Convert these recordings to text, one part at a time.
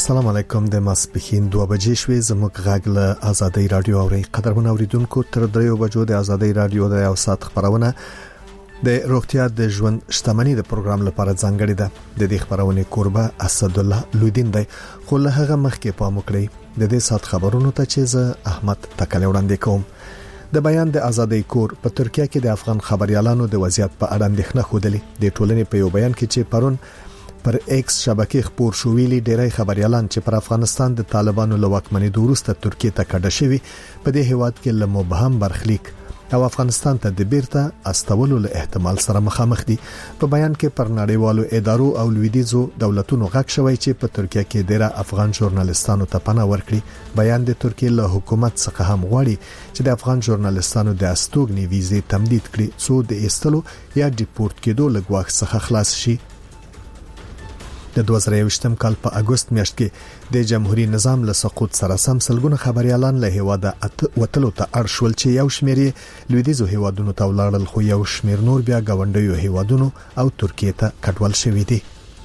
السلام علیکم د ماسپخین 2 بجې شوې زموږ غږ له آزادۍ رادیو اوري قدرمن اوریدونکو تر 3 بجو د آزادۍ رادیو د یو ساعت خبرونه د روغتیا د ژوند شتمنۍ د پروګرام لپاره ځانګړې ده د دې خبرونه قربه اسد الله لودین دی خو له هغه مخکې پام وکړئ د دې سات خبرونو ته چې زه احمد تکل وړاندې کوم د بیان د آزادۍ کور په ترکیه کې د افغان خبريالانو د وضعیت په اړه اندېښنه خوده د ټولنې په یو بیان کې چې پرون پر ایکس شبکې خبر شو ویلي ډېری خبريالان چې پر افغانستان د طالبانو له واکمنۍ وروسته ترکیه ته کډه شوی په دې هیواد کې له مبهم برخلیک او افغانستان ته د بیرته استولو له احتمال سره مخامخ دي په بیان کې پر نړیوالو ادارو او لویدیزو دولتونو غږ شوی چې په ترکیه کې ډېر افغان ژورنالستانو ته پناه ورکړي بیان د ترکیه له حکومت څخه هم غواړي چې د افغان ژورنالستانو د استوګنې ویزې تمدید کړي څو د ایستلو یا ډیپورت کېدو له ګواښ څخه خلاص شي د 2023م کال په اگست میاشت کې د جمهوریت نظام له سقوط سره سم سلګونه خبريالان له هواده وتلو ته ارشول چې یو شمېر لویدیزو هوادونو ته ولاړل خو یو شمېر نور بیا غونډیو هوادونو او ترکیه ته کډوال شوي دي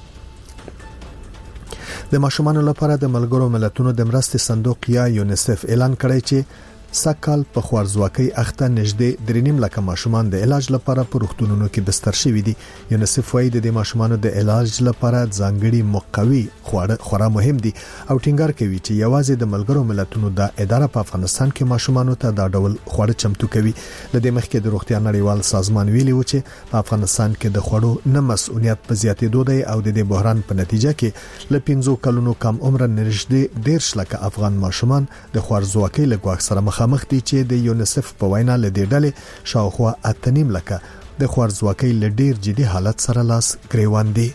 د ماشومان لپاره د ملګرو ملتونو د مرستې صندوق یا یونیسف اعلان کړی چې سکهال په خوارزواکۍ اخته نږدې 3.5 لک ماشومان د علاج لپاره په روغتونونو کې بستر شوي دي یونیسف وايي د ماشومانو د علاج لپاره ځانګړي مقوي خورا مهم دي او ټینګار کوي چې یوازې د ملګرو ملتونو د اداره په افغانستان کې ماشومانو ته دا ډول خوړه چمتو کوي لدې مخکې د روغتیا نړیوال سازمان ویلي و چې په افغانستان کې د خوړو نه مسؤلیت په زیاتېدو دی او د دې بحران په نتیجه کې ل 15 کلونو کم عمر نږدې 10 لک افغان ماشومان د خوارزواکۍ له ګواښ سره مخ دي چې د یونیسف په وینا له دې ډلې شاوخوا 8.5 لک د خوارزواکۍ له ډیر جدي حالت سره لاس ګریوان دي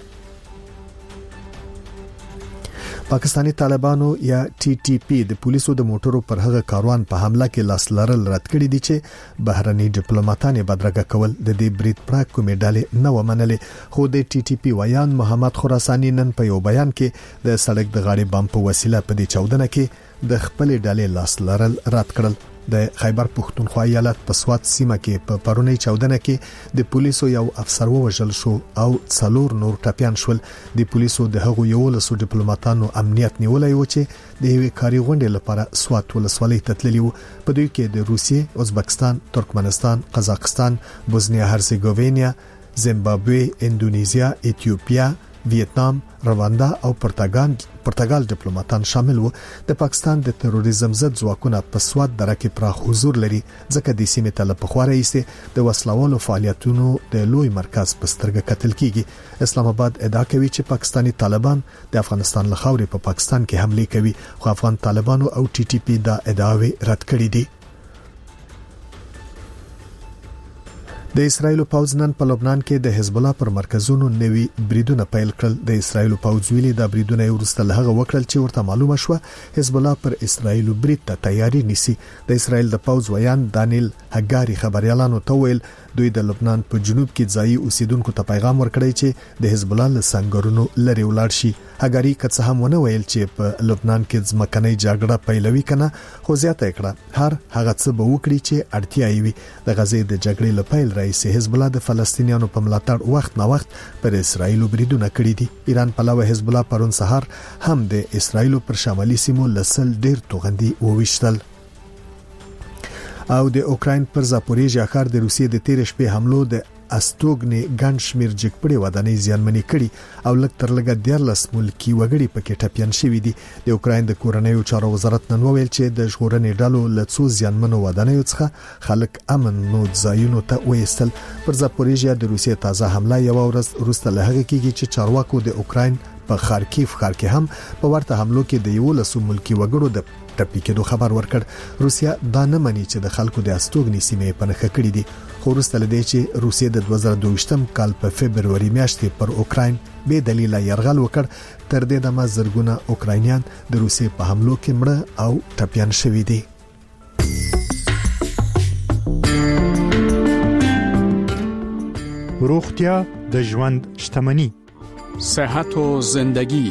پاکستانی طالبانو یا ټي ټي پی د پولیسو د موټرو پر هغه کاروان په حمله کې لاس لرل رد کړی دي چې بهرني ډیپلوماټان بدرګه کول د دې بریټ پراک کومې ډلې نه ومنلې خو د ټي ټي پی ویان محمد خراساني نن په یو بیان کې د سړک د غاړې بم په وسیله په دې چاودنه کې د خپل ډلې لاس لرل رد کړل د خیبر پښتونخوا ایالت په سوات سیمه کې په پرونی چاودنه کې د پولیسو یو افسر وژل شو او 4 نور ټپيان شول د پولیسو د هغو یو لسو ډیپلوماټانو امنیت نیولای و چې د یوې کاري غونډې لپاره سوات ولسوالۍ ته تللی و په دوی کې د روسیې، ازبکستان، ترکمنستان، قزاقستان، بوسنیا هرزګوینیا، زیمبابوې، اندونیزیا، ایتیوپیا، ویتنام، رواندا او پرتګال ډیپلوماټان شامل وو د پاکستان د تروریزم ضد ځواکونو په سواد درکه پراخ حضور لري ځکه د سیمې ته په خواره ایسته د وسلوالو فعالیتونو د لوی مرکز په سترګه کتل کیږي اسلام آباد ادعا کوي چې پاکستانی طالبان د افغانستان له خاورې په پاکستان کې حمله کوي خو افغان طالبانو او ټي ټي پی دا ادعاوې رد کړې دي د اسرایل پوځ نن په لبنان کې د حزب الله پر مرکزونو نوي بریدونه پیل کړل د اسرایل پوځ ویلي د بریدونه ورسته له هغه وکړل چې ورته معلومه شو حزب الله پر اسرایل برید ته تیاری نیسي د اسرایل د پوځ ویان دانیل هګاری خبريالانو ته ویل دوی د لبنان په جنوب کې ځایي اوسیدونکو ته پیغام ورکړی چې د حزب الله له سنگرونو لري ولاړ شي هګاری کڅ هم ونه ویل چې په لبنان کې ځمکنۍ جګړه پیلوي کنه خو زیاته کړه هر هغه څه به وکړي چې اړتیا وي د غزې د جګړې لپاره رئیس حزب الله د فلسطینیانو په ملاتړ وخت نا وخت پر اسرایل بریدونه کړی دي ایران په علاوه حزب الله پرون سهار هم د اسرایل پر شمالي سیمو لسل ډیر توغندي وويشتل او د اوکراین پر زاپوریژیا ښار د روسیې د تیر شپې حملو د استوګنې ګڼ شمیر جګپړې ودانۍ زیانمنې کړي او لږ تر لږه 14 ملکی وګړي پکې ټپيان شوي دي د اوکراین د کورنیو چارو وزارت نن وویل چې د ژغورنې ډلو له څو زیانمنو ودانیو څخه خلک امن نو ځایونو ته وېستل پر زاپوریژیا د روسیې تازه حمله یو ورځ وروسته له هغه کېږي چې چارواکو د اوکراین په خارکیف ښار کې هم په ورته حملو کې د 11 ملکی وګړو د ټپي کېدو خبر ورکړ روسیا دا نه مني چې د خلکو د استوګنې سیمې په نخښه کړې دي خو وروسته لدې چې روسیا د 2022م کال په فبرवरी میاشتې پر اوکراین به دلیل يرغل وکړ تر دې دمه زرګونه اوکراینیان د روسیې په حملو کې مړه او ټپيان شوي دي روغتیا د ژوند شتمنۍ صحت و زندگی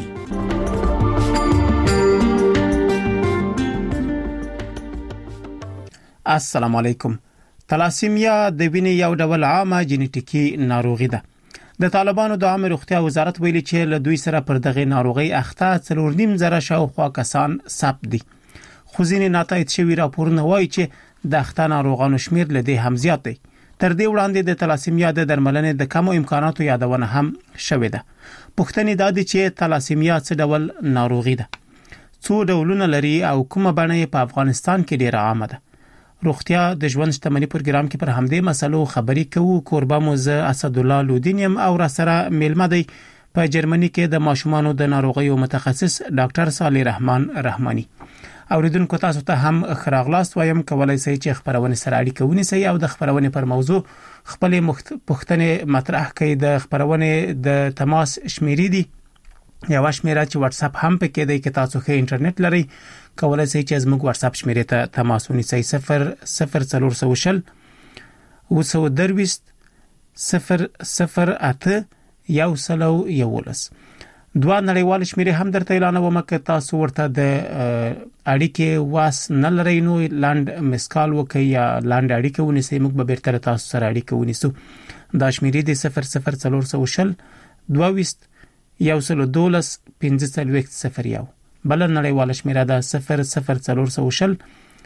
السلام علیکم. تلاسیمیا د وینې یو ډول عامه جینیټیکي ناروغي ده. د طالبانو د عامه روغتیا وزارت ویلي چې له دوی سره پر دغه ناروغي اخته 4.5 شاوخوا کسان ثبت دي. خو ځینې ناتایید شوي راپورونه وایي چې د اخته ناروغانو شمیر له دې هم زیات دی. تر دې وړاندې د تلاسیمیا د درملنې د کمو امکاناتو یادونه هم شوې ده. پوښتنې دا دي چې تلاسیمیا څه ډول ناروغي ده، څو ډولونه لري او کومه بڼه په افغانستان کې ډیره عامه ده. روغتیا د ژوند شتمنۍ پروګرام کې پر همدې مسلو خبرې کوو. کوربه موزه اسد الله لودینیم او را سره میلمه دی په جرمني کې د ماشومانو د ناروغیو متخصص ډاکټر صالح رحمان رحماني. اوریدونکو تاسو ته هم خراغلاست وایم، کولای شئ چې خبرونه سره اړیکه ونیسئ او د خبرونه پر موضوع خپل پوښتنې مطرح کړئ. د خبرونه د تماس شمیرې دي یو شمیره چې واتس اپ هم پکې دی، کې تاسو ښه انټرنیټ لرئ کولای شئ چې زموږ واتس اپ شمیرې ته تماس ونیسئ. 00400 008 108 دوه نړیوال شمیرې هم درته اعلانوم که تاسو ورته د اړیکې واس نه لرئ نو لاند مسکال وکړئ یا لاند اړیکه ونیسئ، موږ به بیرته تاسو سره اړیکه ونیسو. دا شمیرې د 00400 22 1501 بل نړیوال شمیره ده 00400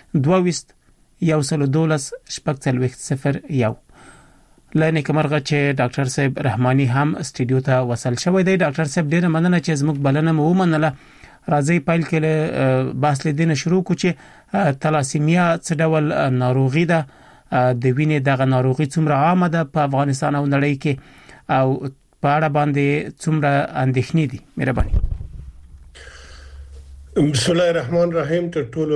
22 1501. لنه کومرغه چې ډاکټر صاحب رحماني هم استودیو ته وصل شوی دی. ډاکټر صاحب ډیره مننه چې زموږ بلنه مو ومنله. راځي پایل کې بحث لیدنه شروع کو چې تلاسیمیا څه ډول ناروغي ده، د وینې دغه ناروغي څومره عامه ده په افغانستان او نړۍ کې او په اړه باندې څومره اندېښنې دي. مهرباني. بسم الله الرحمن الرحیم. ته ټول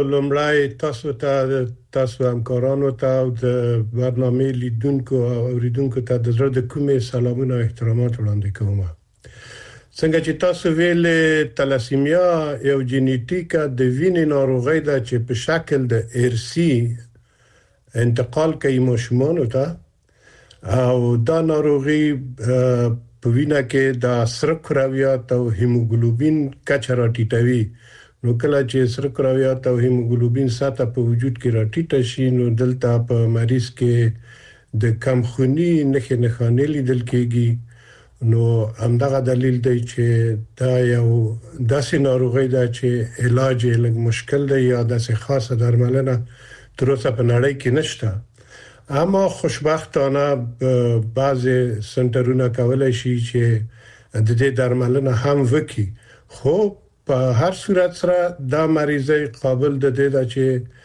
لمړی تاسو همکارانو ته او د برنامه لیدونکو او اوریدونکو ته د زړه د کومې سلامونه او احترامات وړاندې کوم. څنګه چې تاسو ویل تلاسیمیا یو جینیټیکه د وینې ناروغي ده چې په شکل د ارثي انتقال کوي ماشومانو ته، او دا ناروغي په وینه کې د سره کرویات او هیموګلوبین کچه راټیټوي. نو کله چې سره کرویات او هیموګلوبین سطح په وجود کې راټیټه شي نو دلته په مریض کې د کمخونی نښې لیدل کېږي. نو همدغه دلیل دی چې دا یو داسې ناروغي ده چې علاج یې لږ مشکل دی یا داسې خاصه درملنه تر اوسه په نړۍ کې نشته. اما خوشبختانه بعضی سنټرونه کولای شي چې د دې درملنه هم وکړي، خو په هر صورت سره دا مریضي قابل د دې ده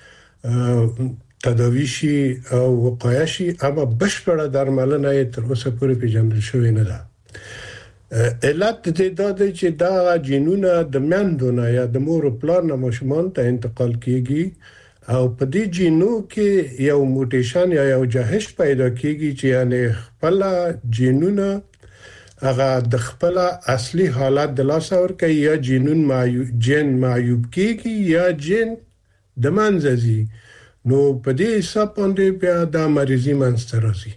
چې تداوی شي او وقایه شي، اما بشپړه درملنه یې تر اوسه پورې پیژندل شوې نه ده. علت دې دا دی چې دا جینونه د میندو نه یا د مور او پلار نه ماشومان ته انتقال کیږي او په دې جینو کې یو موټیشن یا یو جهش پیدا کیږي چې یعنی خپل جینونه هغه د خپل اصلي حالت د لاس اور کوي یا جین معیوب کیږي یا جین د منځي. نو په دې حساب باندې بیا د مریضي منځته راځي.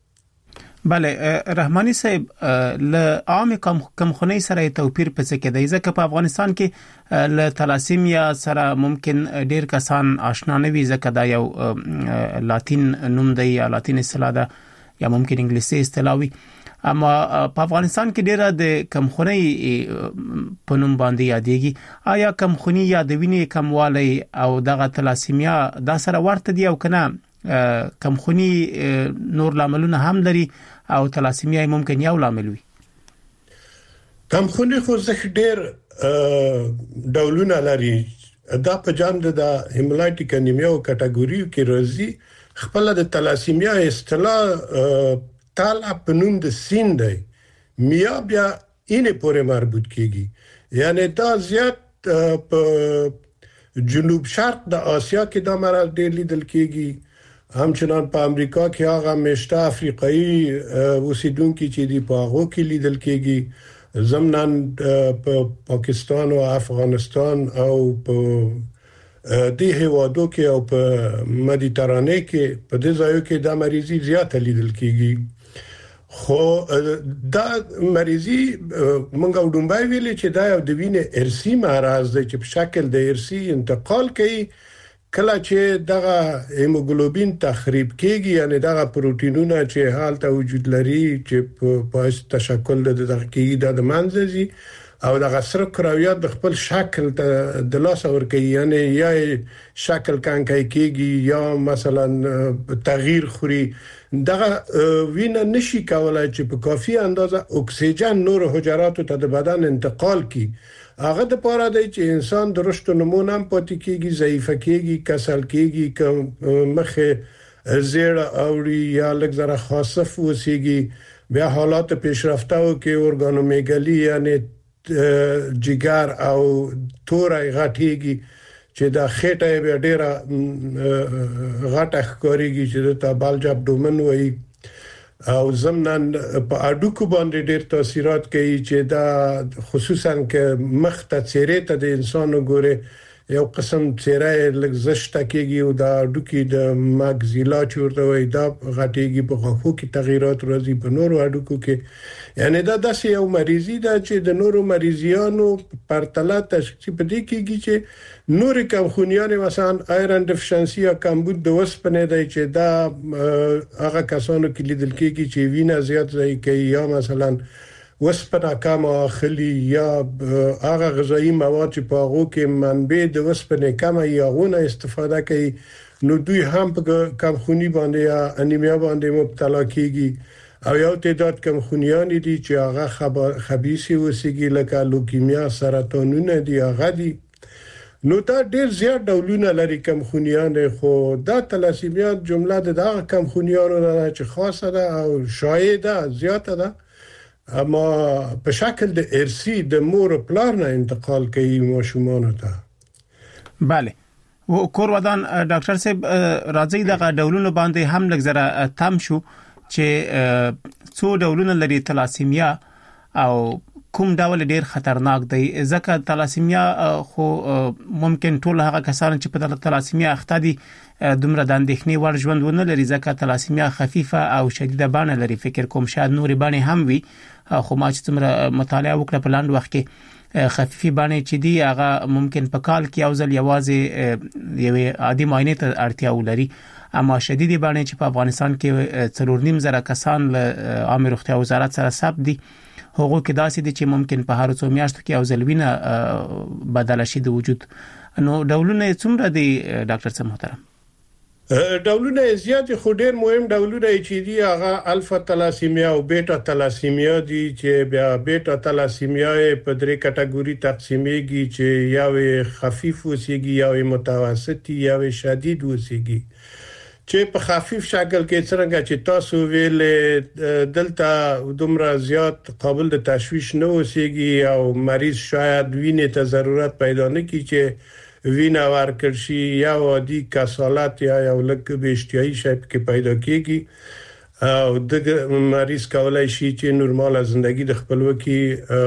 بله رحماني صاحب، له عام کمخونی سره توپیر پڅ کې دی، ځکه په افغانستان کې له تلاسیمیا سره ممکن ډیر کسان آشنا نه وي ځکه دا یو لاتین نوم دی یا لاتین اصطلاح ده یا ممکن انګلیسي اصطلاح وي. اما په افغانستان کې ډیره د کمخونی په نوم باندې یادېږي. آیا کمخونی یا د وینې کموالی او دغه تلاسیمیا دا سره ورته دی او کنه کمخونی نور لاملونه هم لري او تلاسیمیا ممکن یو لامل وي؟ کمخونی خو ځکه ډیر ډولونه لري. دا په جام د هیمولایټیک انیمیا او کټګوریو کې راځي. خپل د تلاسیمیا اصطلاح تالا په نوم د سین دی، میا بیا اینه پورې مربوط کیږي. یعنی دا زیات په جنوب شرق د آسیا کې دا مرض ډیر لیدل کیږي، همچنان په امریکا کې هغه مشته افریقایي اوسیدونکو چې دی په هغه کې لیدل کیږي، ضمناً په پاکستان او افغانستان او په دې هیوادو کې او په مدیترانه کې په دې ځایو کې دا مریضي زیات لیدل کیږي. خو دا مریضي مونږ وډمبای ویلې چې دا یو د وینې ارثي مرض دی چې په شکل د ارثي انتقال کوي کله چې دغه هیموګلوبین تخریب کیږي یعنی دغه پروتینونه چې حالته وجود لري چې په تشکل د کیږي د منځي او دغه سره کرویات د خپل شکل د لاس اور کوي یعنی یا شکل کانکای کیږي یا مثلا تغییر خوري دغه وینه نشي کولای چې په کافي اندازه اکسیجن نور حجرات ته د بدن انتقال کړي هغه د پاره دی چې انسان د رشد نمونه هم پاتې کیږي ضعیف کیږي کسل کیږي مخه زیړ اوړي یا لږ خاصف وسیږي بیا حالات پیشرفته او کې اورګانومیګالي یعنی جګر او تورای غټيږي چې دا خېټه به ډیره غټه ښکاريږي چې د بالج ابډومن وایي او زمنان په اډوکو باندې ډېر تاثیرات کوي چې دا خصوصا کې مخ ته چیرې ته د انسان ګوره یو قسم چیرې لږ کېږي او دا اډوکی د ماګزیلا چورته وي دا غټيږي په خو کې تغیرات راځي په نورو اډوکو کې یعنی دا داسې یو مریضي ده چې د نورو مریضیانو پرتله تشخیص پدې کېږي چې نور کمخونیان مثلا آیرن ډیفیشنسي یا کمبود د وسپنې دی چې دا هغه کسانو کې لیدل کېږي چې وینه زیات ځای کوي یا مثلا وسپنه کم اخلي یا هغه غذایی مواد چې په هغه کې منبع د وسپنې کم یا غونه استفاده کوي نو دوی هم په کمخونی باندې یا انیمیا باندې مبتلا کیږي او یو تعداد کمخونیان دي چې هغه خبيثي وسیږي لکه لوکیمیا سرطانونه دي هغه دي نو دا ډیر زیات ډولونه لري کمخونیان خو دا تلاسیمیا جمله د کمخونیانو نه چې خاصه ده او شایع ده زیاته ده اما په شکل د ارسی د مور پلار نه انتقال کوي ماشومان ته bale و کور ودان ډاکټر صاحب راځي دغه ډولونه باندې هم لږ تم شو چې څو ډولونه لري تلاسیمیا او کوم ډول ډیر خطرناک دی ځکه تلاسیمیا خو ممکن ټول هغه کسان چې په تلاسیمیا اخته دي دومره د اندېښنې وړ ژوند ونه لري ځکه تلاسیمیا خفیفه او شدیده بڼه لري فکر کوم شاید نورې بڼې هم وي خو ما چې څومره مطالعه وکړه په لاند وخت کې خفيفي بڼې چې دی هغه ممکن په کال کې او ځل یوازې یو عادي معاینه ته اړتیا ولري اما شدیدي بڼې چې په افغانستان کې 4.5 کسان له عامه روغتیا وزارت سره ثبت دي هغه کې داسې دي چې ممکن په هر څو میاشتو کې او ځلوینه بدل شي د وجود نو ډولونه څومره دي ډاکټر صاحب محترم ډولونه زیات خو ډیر مهم ډولونه چې دي هغه الفا تلاسیمیا او بیٹا تلاسیمیا دي چې بیا بیٹا تلاسیمیا په درې کټګوري تقسیمېږي چې یو خفیف وسیږي یو متوسط یو شدید وسیږي چې په خفیف شکل کې څنګه چې تاسو ویل دلته دومره زیات قابل د تشویش نه وسیږي او مریض شاید وینې ته ضرورت پیدا نه کړي چې وینا ورکړ شي یا عادي کسالت یا یو لکه بهشتیايي شی کې پیدا کیږي او د مریض کولای شي چې نورماله ژوندۍ د خپلوکي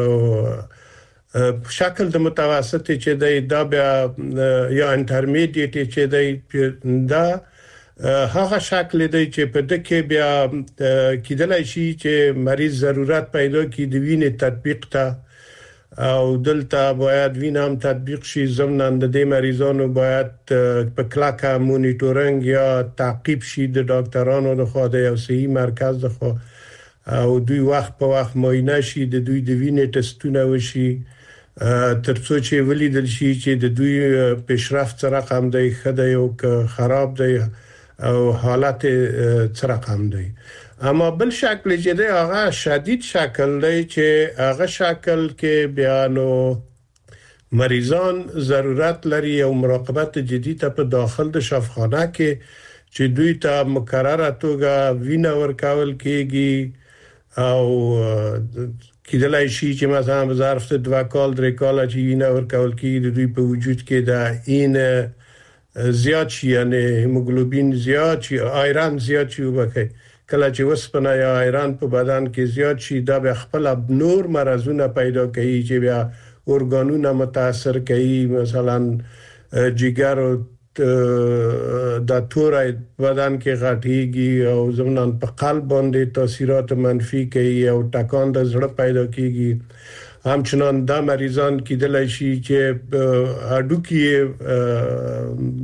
په شکل د متوسط چې دا بیا یا انټرمیډیټ چې دا هغه شکل دی چې په دکې بیا کېدلای شي چې مریض ضرورت پیدا کړي د وینې تطبیق ته او دلته باید وینم تطبیق شي ضمن د دې مریضانو باید په کلاکه مونیټورینګ یا تعقیب شي د ډاکټرانو لخوا د یو صحي مرکز لخوا او دوی وخت په وخت معاینه شي د دوی د وینې ټسټونه وشي ترڅو چې ولیدل شي چې د دوی پیشرفت سره رقم دی خدای او خراب دی او حالت سره رقم دی اما بل شکل چې دی هغه شدید شکل دی چې هغه شکل کې بیانو مریضان ضرورت لري او مراقبت جدي ته په داخل د شفاخانه کې چې دوی ته مکرره توګه وینه ورکول کېږي او کېدلای شي چې مثلا په ظرف د 2 کال 3 کال چې وینه ورکول کېږي د دوی په وجود کې دا این زیات شي یعنی هیموګلوبین زیات شي آیرن زیات شي وبکه کله چې وسپنه یا آیرن په بدن کې زیات شي دا به خپل نور مرزونه پیدا کوي چې بیا اورګانونه متاثر کوي مثلا جګر او د تورای بدن کې غټيږي او زمونږ په قلب باندې تاثیرات منفي کوي او ټکان د زړه پیدا کیږي همچنان دا مریضان کېدلای شي چې هډوکی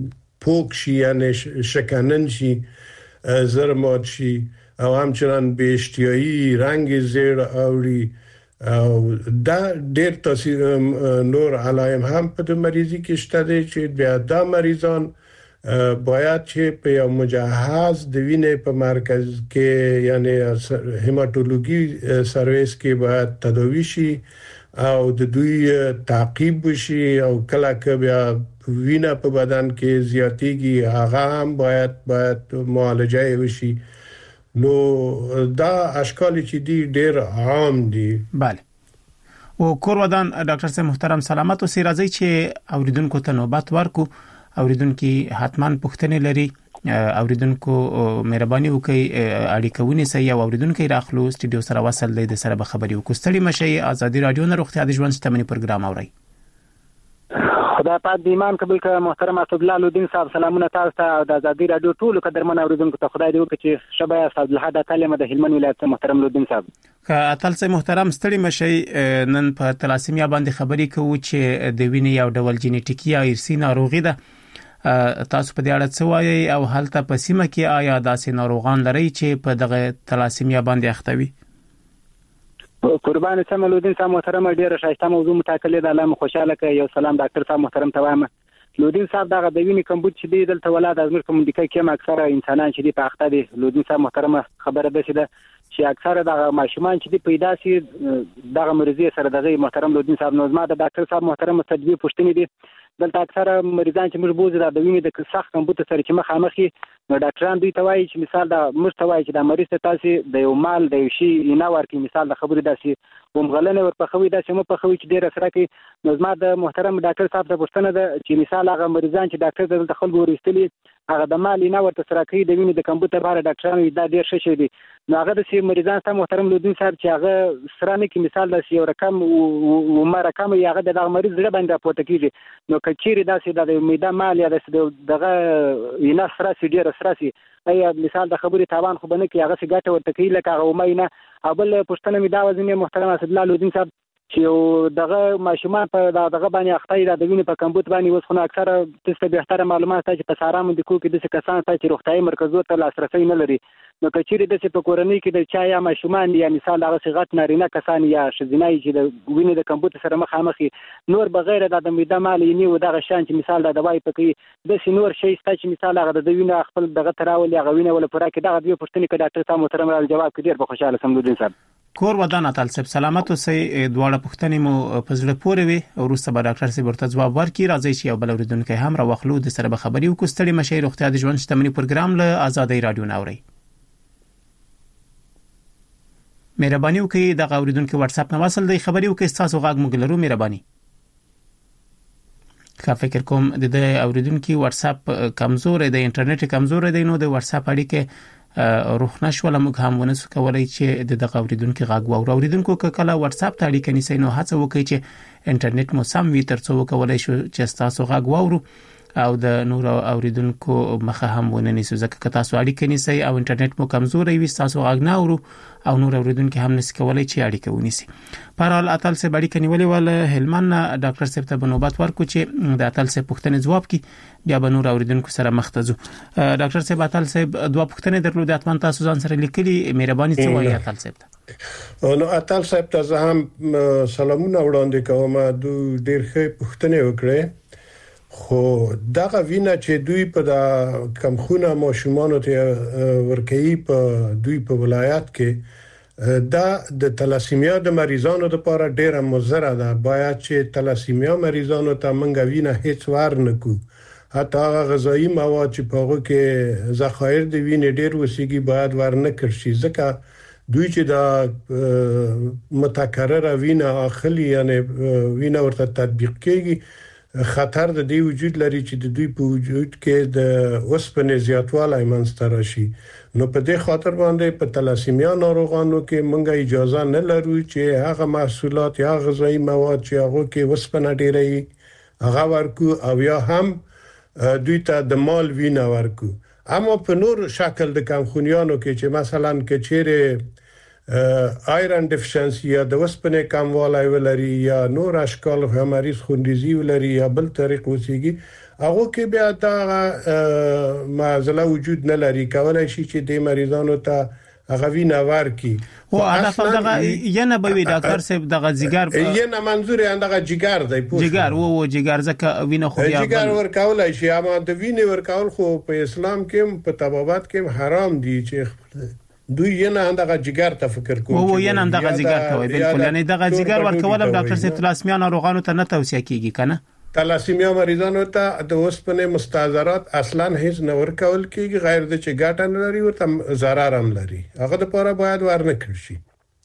پوک شي یعنی شکنن شي زرمات شي او همچنان به اشتیایی رنگ زیر اوړي او دا ډېر تاثیر نور علایم هم په مریضي کې شته دي چې بیا دا مریضان باید چې په یو مجهز د وینې په مرکز کې یعنی هیماتولوژي سرویس کې باید تداوی شي او د دوی تعقیب وشي او کله که بیا وینه په بدن کې زیاتېږي هغه هم باید معالجه وشي نو دا اشکال چې دي ډېر عام دي. بله او کور ودان ډاکټر صاحب محترم سلامت او سیرازي چې اوریدونکو ته نوبت ورکو اوریدونکو حتمان پوښتنه لري اوریدونکو مهرباني وکړئ اړیکه ونیسئ او اوریدونکو راخلو سټډیو سره وصل دی د سره به خبري وکړو. ستړي مشي ازادي رادیو نه روغتیا د ژوند شتمنۍ پروګرام اوري. خدای پاک د ایمان قبول کړه. محترم اسد الله لودین صاحب سلامونه تاسو ته او د ازادي رادیو ټول قدرمن اوریدونکو ته خدای دې وکړي چې شبا اسد الله د کلمه د هلمند ولایت محترم لودین صاحب. اتل سي محترم ستړي مشي نن په تلاسیمیا باندې خبري کوو چې د وینې یو ډول جینیټیکي یا ارثي ناروغي ده. تاسو په دې اړه څه وایي او هلته په سیمه کې آیا داسې ناروغان لري چې په دغه تلاسیمیا باندې اخته وي؟ قربان سملودین صاحب محترم ډیره شایسته موضوع متکلم ده. الله خوشاله کوي. یو سلام ډاکټر صاحب محترم ته وایم. لودین صاحب دغه د وینې کمبود چې دی دلته ولادت ازمیر کومډیکا کې اکثره انسانان چې دی په اخته دي. لودین صاحب محترم خبره ده چې اکثره دغه ماشومان چې دی پیدا سي دغه مریضي سره دغه محترم لودین صاحب نو زما د ډاکټر صاحب محترم تدبیر پوښتنه دي دلته اکثره مریضان چې موږ بوزي د وینې د سخت کمبود سره چې مخامخي نو ډاکټران دوی ته وایي چې مثال دا مستوي چې د مریض ته تاسو د یو مال د یو شی نه ورکی مثال د خبرې داسي ومغلنه ورپخوي داسي مو پخوي چې ډیره سره کې نو زما د محترم ډاکټر صاحب ته پوښتنه ده چې مثال هغه مریضان چې ډاکټر دلته خلکو ورستلي هغه د مال نه ورته سره کوي د وینې د کمبود لپاره ډاکټرانو دا ډیر ښه شي دي نو هغه د سی مریضان ته محترم لودین صاحب چې هغه سره نه کې مثال د یو رقم او مرکم یې هغه د دغه مریض زړه باندې راپورته کیږي نو کچيري داسې د میدا مال یا دغه ینا سره سي ډیر سره سي ایا مثال د خبرې تاوان خو بنه کې هغه څه ګټه ورته کوي لکه هغه مینه اول پښتنه می دا وزنه محترم اسد الله لودین صاحب چې دغه ماشومان په دغه باندې اخته د وینې په کمبود باندې اوس خو اکثره تاسو به احترام معلومات چې په سارا مند کو کې د څه کسان چې روغتيایي مرکزو ته لاسرسي نه لري نو کچيري د څه په کورنۍ کې د چا یا ماشومان یا مثال هغه صغت نارینه کسان یا شذینای چې د وینې د کمبود سره مخامخي نور بغیر د میدا مالي نیو دغه شان چې مثال د دوايي پکې د سینور شي ست چې مثال هغه د وینې خپل دغه تراول یا غوینه ول پوره کې دغه دوی پښتني کې ډاکټر صاحب محترم را جواب کړي ډیر په خوشاله سم لودین صاحب کور ودان اتل صاحب سلامت اوسئ دواړه پښتنې مو په زړه پورې وي او روسته به ډاکټر صاحب ورته جواب ورکړي راځي چې یو بل اوریدونکو هم را واخلو د سره به خبري وکړو ستړي مشي روغتیا د ژوند شتمنۍ پروګرام له آزادۍ رادیو ناوري مهرباني وکړئ د اوریدونکو واتس اپ نه وصل دی خبري وکړئ تاسو غاګ مګلرو مهرباني کا فکر کوم د اوریدونکو واتس اپ کمزور دی انټرنیټ کمزور دی نو د واتس اپ اړیکه روح نشول موږ هم ونسو کولای چې د دغه اوریدونکو غاګ اوریدونکو کله واتس اپ ته اړیکه نیسئ نو هڅه وکړئ چې انټرنیټ مو سم وي ترڅو وکولای شو چې تاسو غاګ واورو او د نور اوریدونکو مخه هم وننیسو ځکه که تاسو اړیکه نیسئ او انټرنیټ مو کمزور وي تاسو غاګ نه اورو او نور اوریدونکو هم نس کولای چې اړیکه ونیسي پرال اتل سه اړیکه نیولې ول هلمن ډاکټر صاحب ته بنوبت ورکو چې د اتل سه پوښتنه جواب کی بیا به نور اوریدونکو سره مختزو ډاکټر صاحب اتل صاحب دوه پوښتنې درلود اتمن تاسو ځان سره لیکلي مهرباني څه وایي اتل صاحب نو اتل صاحب ته زه هم سلامونه وړاندې کوم ډیر ښه پوښتنه وکړه خو دغه وینا چې دوی په د کمخونه ماشومانو ته ورکوي په دوی په ولایت کې دا د تلاسیمیا د مریضانو لپاره ډیره مضره ده باید چې تلاسیمیا مریضانو ته منګه وینا هیڅ ور نه کو حتی هغه غذایی مواد چې په هغه کې ذخایر د وینې ډیر وسیږي باید ور نه کړشي ځکه دوی چې د متکرره وینا اخلي یعنی وینا ورته تطبیق کیږي خطر د دې وجود لري چې د دوی په وجود کې د اوسپنې زیاتوالی منځته راشي نو په دې خاطر باندې په تلاسیمیا ناروغانو کې مونږه اجازه نه لرو چې هغه محصولات یا غذایی مواد چې هغه کې اوسپنه ډیره هغه ورکو او یا هم دوی ته د مال وینه ورکو اما په نور شکل د کمخونیانو کې چې مثلا کې چیرې آیرن ډیفیشنسي یا د وسپنې کموالی ولري یا نور اشکال مریض خوندیزي ولري یا بل طریق وسیږي هغه کې بیا دا معضله وجود نه لري کولای شي چې د مریضانو ته هغه وینه ورکي او هدف دغه ینه به وي ډاکټر صاحب دغه جګر ینه منظور یې دغه جګر دی جګر او جګر ځکه وینه خو بیا جګر ورکولای شي اما د وینې ورکول خو په اسلام کې په طبابت کې حرام دي چې دوی ینه دغه جګر ته فکر کوي او ینه دغه جګر ته وي بالکل یعنی دغه جګر ورکول ډاکټر صاحب تلاسمیا ناروغانو ته نه توصیه کیږي کنه تلاسیمیا مریضانو ته د اوسپنې مستحضرات اصلا هیڅ نه ورکول کیږي غیر د چې ګټه نه لري ورته ضرر هم لري هغه لپاره باید ورنه کړی شي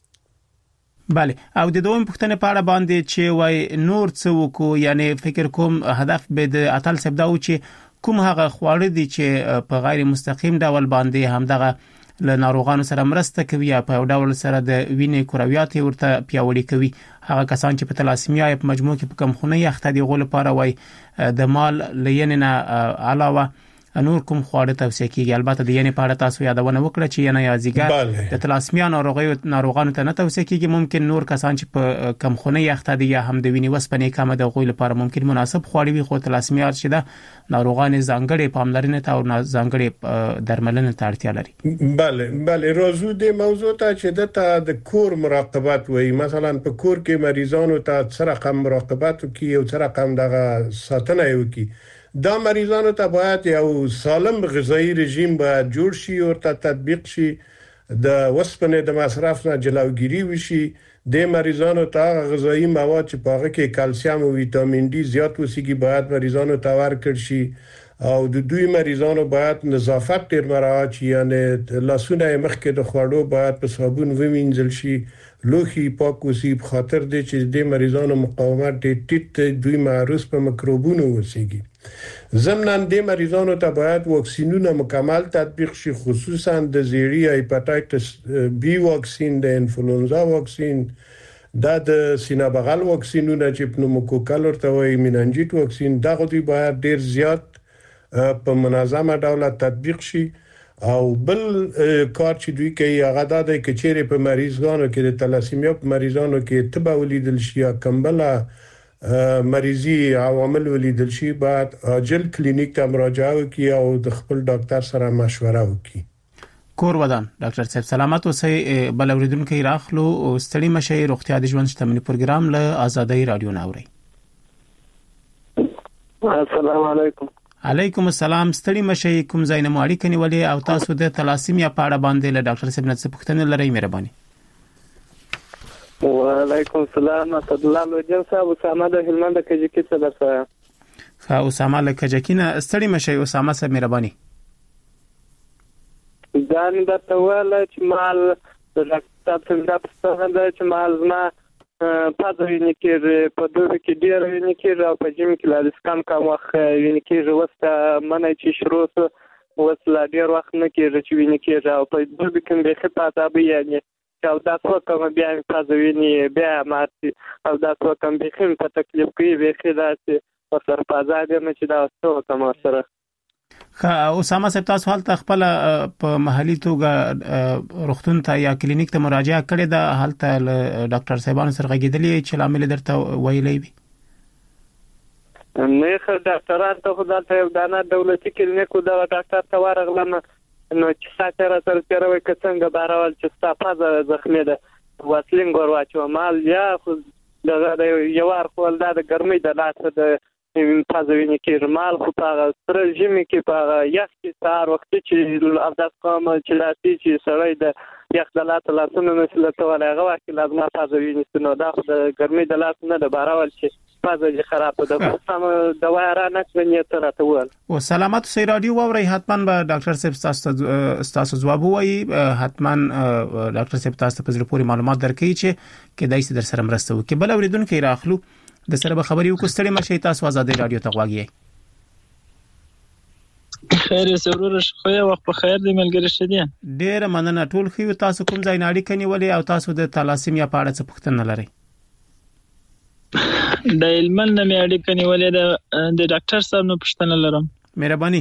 بله او د دویم پښتنه پاړه باندې چې وای نور څه وکړو یعنی فکر کوم هدف به د اتل سبدا و چې کوم هغه خواړه دي چې په غیر مستقیم ډول باندې هم دغه له ناروغانو سره مرسته کوي یا په ډول سره د وینې کرویات ورته پیاوړي کوي هغه کسان چې په تلاسیمیا په مجموع کې په کمخونی اخته دي غول لپاره وای د مال لیننه علاوه نور کوم خواړه توصیه کیږي البته د ینې په اړه تاسو یادونه وکړه چې ینه یا زیګر د تلاسیمیا ناروغانو ته نه توصیه کیږي ممکن نور کسان چې په کمخونی اخته دي یا هم د وینې وسپنې کمه د غول لپاره ممکن مناسب خواړه وي خو تلاسیمیا چې د ناروغان ځانګړي پاملرنه ته او ځانګړي درملنه ته اړتیا لري بله راځو د موضوع ته چې د کور مراقبت وي مثلا په کور کې مریضانو ته څه رقم مراقبت کوي او څه رقم دغه ساتنه کوي دا مریضانو ته باید یو سالم غذایی رژیم باید جوړ شي او تطبیق شي د وسپنې د مصرف نه جلوګیری وشي د مریضانو ته غذایی مواد چې په هغه کې کلسیم او ویټامین ډي زیات وسیږي باید مریضانو ته ورکړ شي او د دوی مریضانو باید نظافت ډیر مراعات شي یعنی لاسونه مخکې د خوړو باید په صابون ومینځل شي لوخي پاک وسی په خاطر د چې د مریضانو مقاومت ډیر ټیټ دوی معرض په میکروبونو وسیږي ضمناً د مریضانو ته باید واکسینونه مکمل تطبیق شي خصوصا د زیړی هپاتایتس بی واکسین د انفلونزا واکسین د سینه بغل واکسینونه چې پنوموکوکل ورته وایي میننجیت واکسین دغه دوی باید ډیر زیات په منظمه ډول تطبیق شي او بل کار چې دوی کوي هغه د کچېره په مریضانو کې د تلاسیمیا په مریضانو کې تبه ولیدل شي یا کمبله مریضي عوامل ولیدل شي بعد عاجل کلینیک ته مراجعه وکړي او د خپل ډاکټر سره مشوره وکړي کور ودان ډاکټر صاحب سلامت اوسئ بل اوریدونکو راخلو او ستړي مشي روغتیا د ژوند شتمنۍ پروګرام له آزادۍ رادیو ناوري السلام علیکم علیکم السلام ستړي مشي کوم ځای نه ماړی کني ولې او تاسو د تلاسیمیا په اړه باندې له ډاکټر صاحب نه څه پوښتنه لرئ مهرباني وعلیکم السلام اسد الله لوجن صاحب اسامه د هلمند کجکی څخه درسه اسامه له کجکینه ستړي مشي اسامه صاحب مهرباني ځان د توله چې مال د ډاکټر صاحب څنګه چې مال ما پاتې نه کېږي په دوه کې ډیر نه کېږي او په جیم کې لا سکم کوم وخت نه کېږي وسته منه چې شروع وسله ډیر وخت نه کېږي چې ویني کېږي او په دوه کې به خطا به یعنی او دا څو کوم بیا پازویني بیا مارتي او دا څو کوم به خیم په تکلیف کې به خداسي او سر پازاده مې چې دا څو کوم سره اسامه صاحب تاسو حالت خپل په محلي توګه روغتون ته یا کلینیک ته مراجعه کړې ده حالت ډاکټر صاحبانو سره غږیدلې چې لامل درته ویلې وي نه خو ډاکټران ته خدای ته دانه دولتي کلینیک دا ډاکټر ته ورغلم نو چې ساتره تر تیروي کڅنګ بارول چې صافه زخمي ده واسلین ګور واچو مال یا خو د یو ور خپل د ګرمۍ د لاس د پازویني کې مال خو په سر جمی کې په یخ کې سار وخت چې افداس کوم چې لاسي چې سړی د یخ د لاس لاسونه مثله توله هغه وخت لازم پازویني نو دا خو د ګرمۍ د لاس نه د بارول چې پازه خراب ده سم دوا را نه کړنی تر ته ول او سلامت سي رادیو ووري حتما به ډاکټر صاحب تاسو جواب وایي حتما ډاکټر صاحب تاسو په ضروري معلومات درکړي چې کدای شي در سره مرسته وکړي بل اوریدونکو راخلو د سره به خبري وکړو ستړي مشي تاسو آزادۍ رادیو ته غواګي خیر سرور خو یو وخت په خیر دی ملګری شدي ډیر مننه ټول خو تاسو کوم ځای ناړي کني ولې او تاسو د تلاسیمیا په اړه څه پوښتنه لرئ د علمن نه مې اړیکه نیولې د ډاکټر صاحب نو پوښتنه لرم مهرباني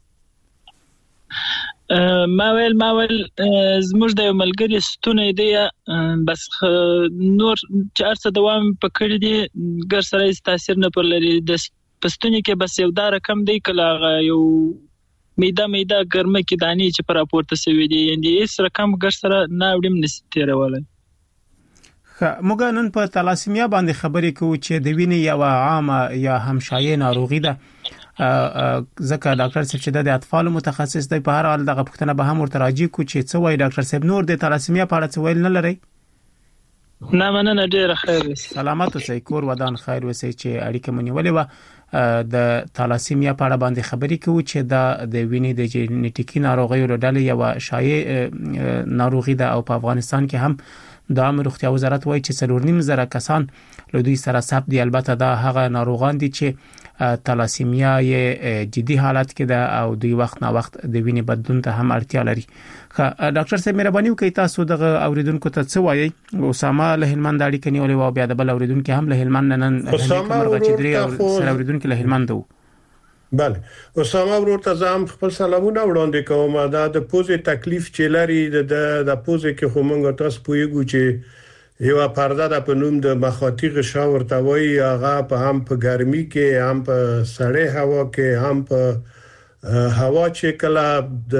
ما ویل زموږ د ملګری ستونه دی بس نور چې ارڅ دوام پکړی دی ګر سره تاثیر نه پر لري د پستونی کې بس یو دا رقم دی کله یو میدا ګرمه کې دانی چې پر راپورته سوي دي یعنی هیڅ رقم ګر سره نه وړم نستیرولای. موږ نن په تلاسیمیا باندې خبرې کوو چې د وینې یو عامه یا همشایع ناروغي ده. ځکه ډاکټر صاحب چې د اطفال متخصص دی په هر حال دغه پوښتنه به هم ورته راځي کو چې څه وایي ډاکټر صاحب نور د تلاسیمیا په اړه څه ویل نه لري؟ نه مننه ډیره خیر سلامات اوسئ کور ودان خیر اوسئ چې اړیکه منیولې و د تلاسیمیا په اړه باندې خبرې کوو چې دا د وینې د جینیټیکي ناروغیو له ډلې یو شایع ناروغي ده او په افغانستان کې هم د عامه روغتیا وزارت وایي چې 4.5 کسان له دوی سره ثبت دي. البته دا هغه ناروغان دي چې تلاسیمیا یې جدي حالت کې ده او دوی وخت نه وخت د وینې بدلون ته هم اړتیا لري. ډاکټر صاحب مهرباني وکړئ تاسو دغه اوریدونکو ته څه وایي؟ اسامه له هلمند اړیکه نیولې و بیا د بل اوریدونکو هم له هلمند نن مرغه چې درې سره اوریدونکو له هلمند وو. بله اسامه ورور ته زم خپل سلامونه وړاندې کوم. دا د پوزې تکلیف چې لري د پوزې کې خو موږ تاسو پوهیږو چې یو پرده د پنوم د مخاطی غشا ورته وایي. هغه په هم په ګرمي کې هم په سړې هوا کې هم په هوا چې کله د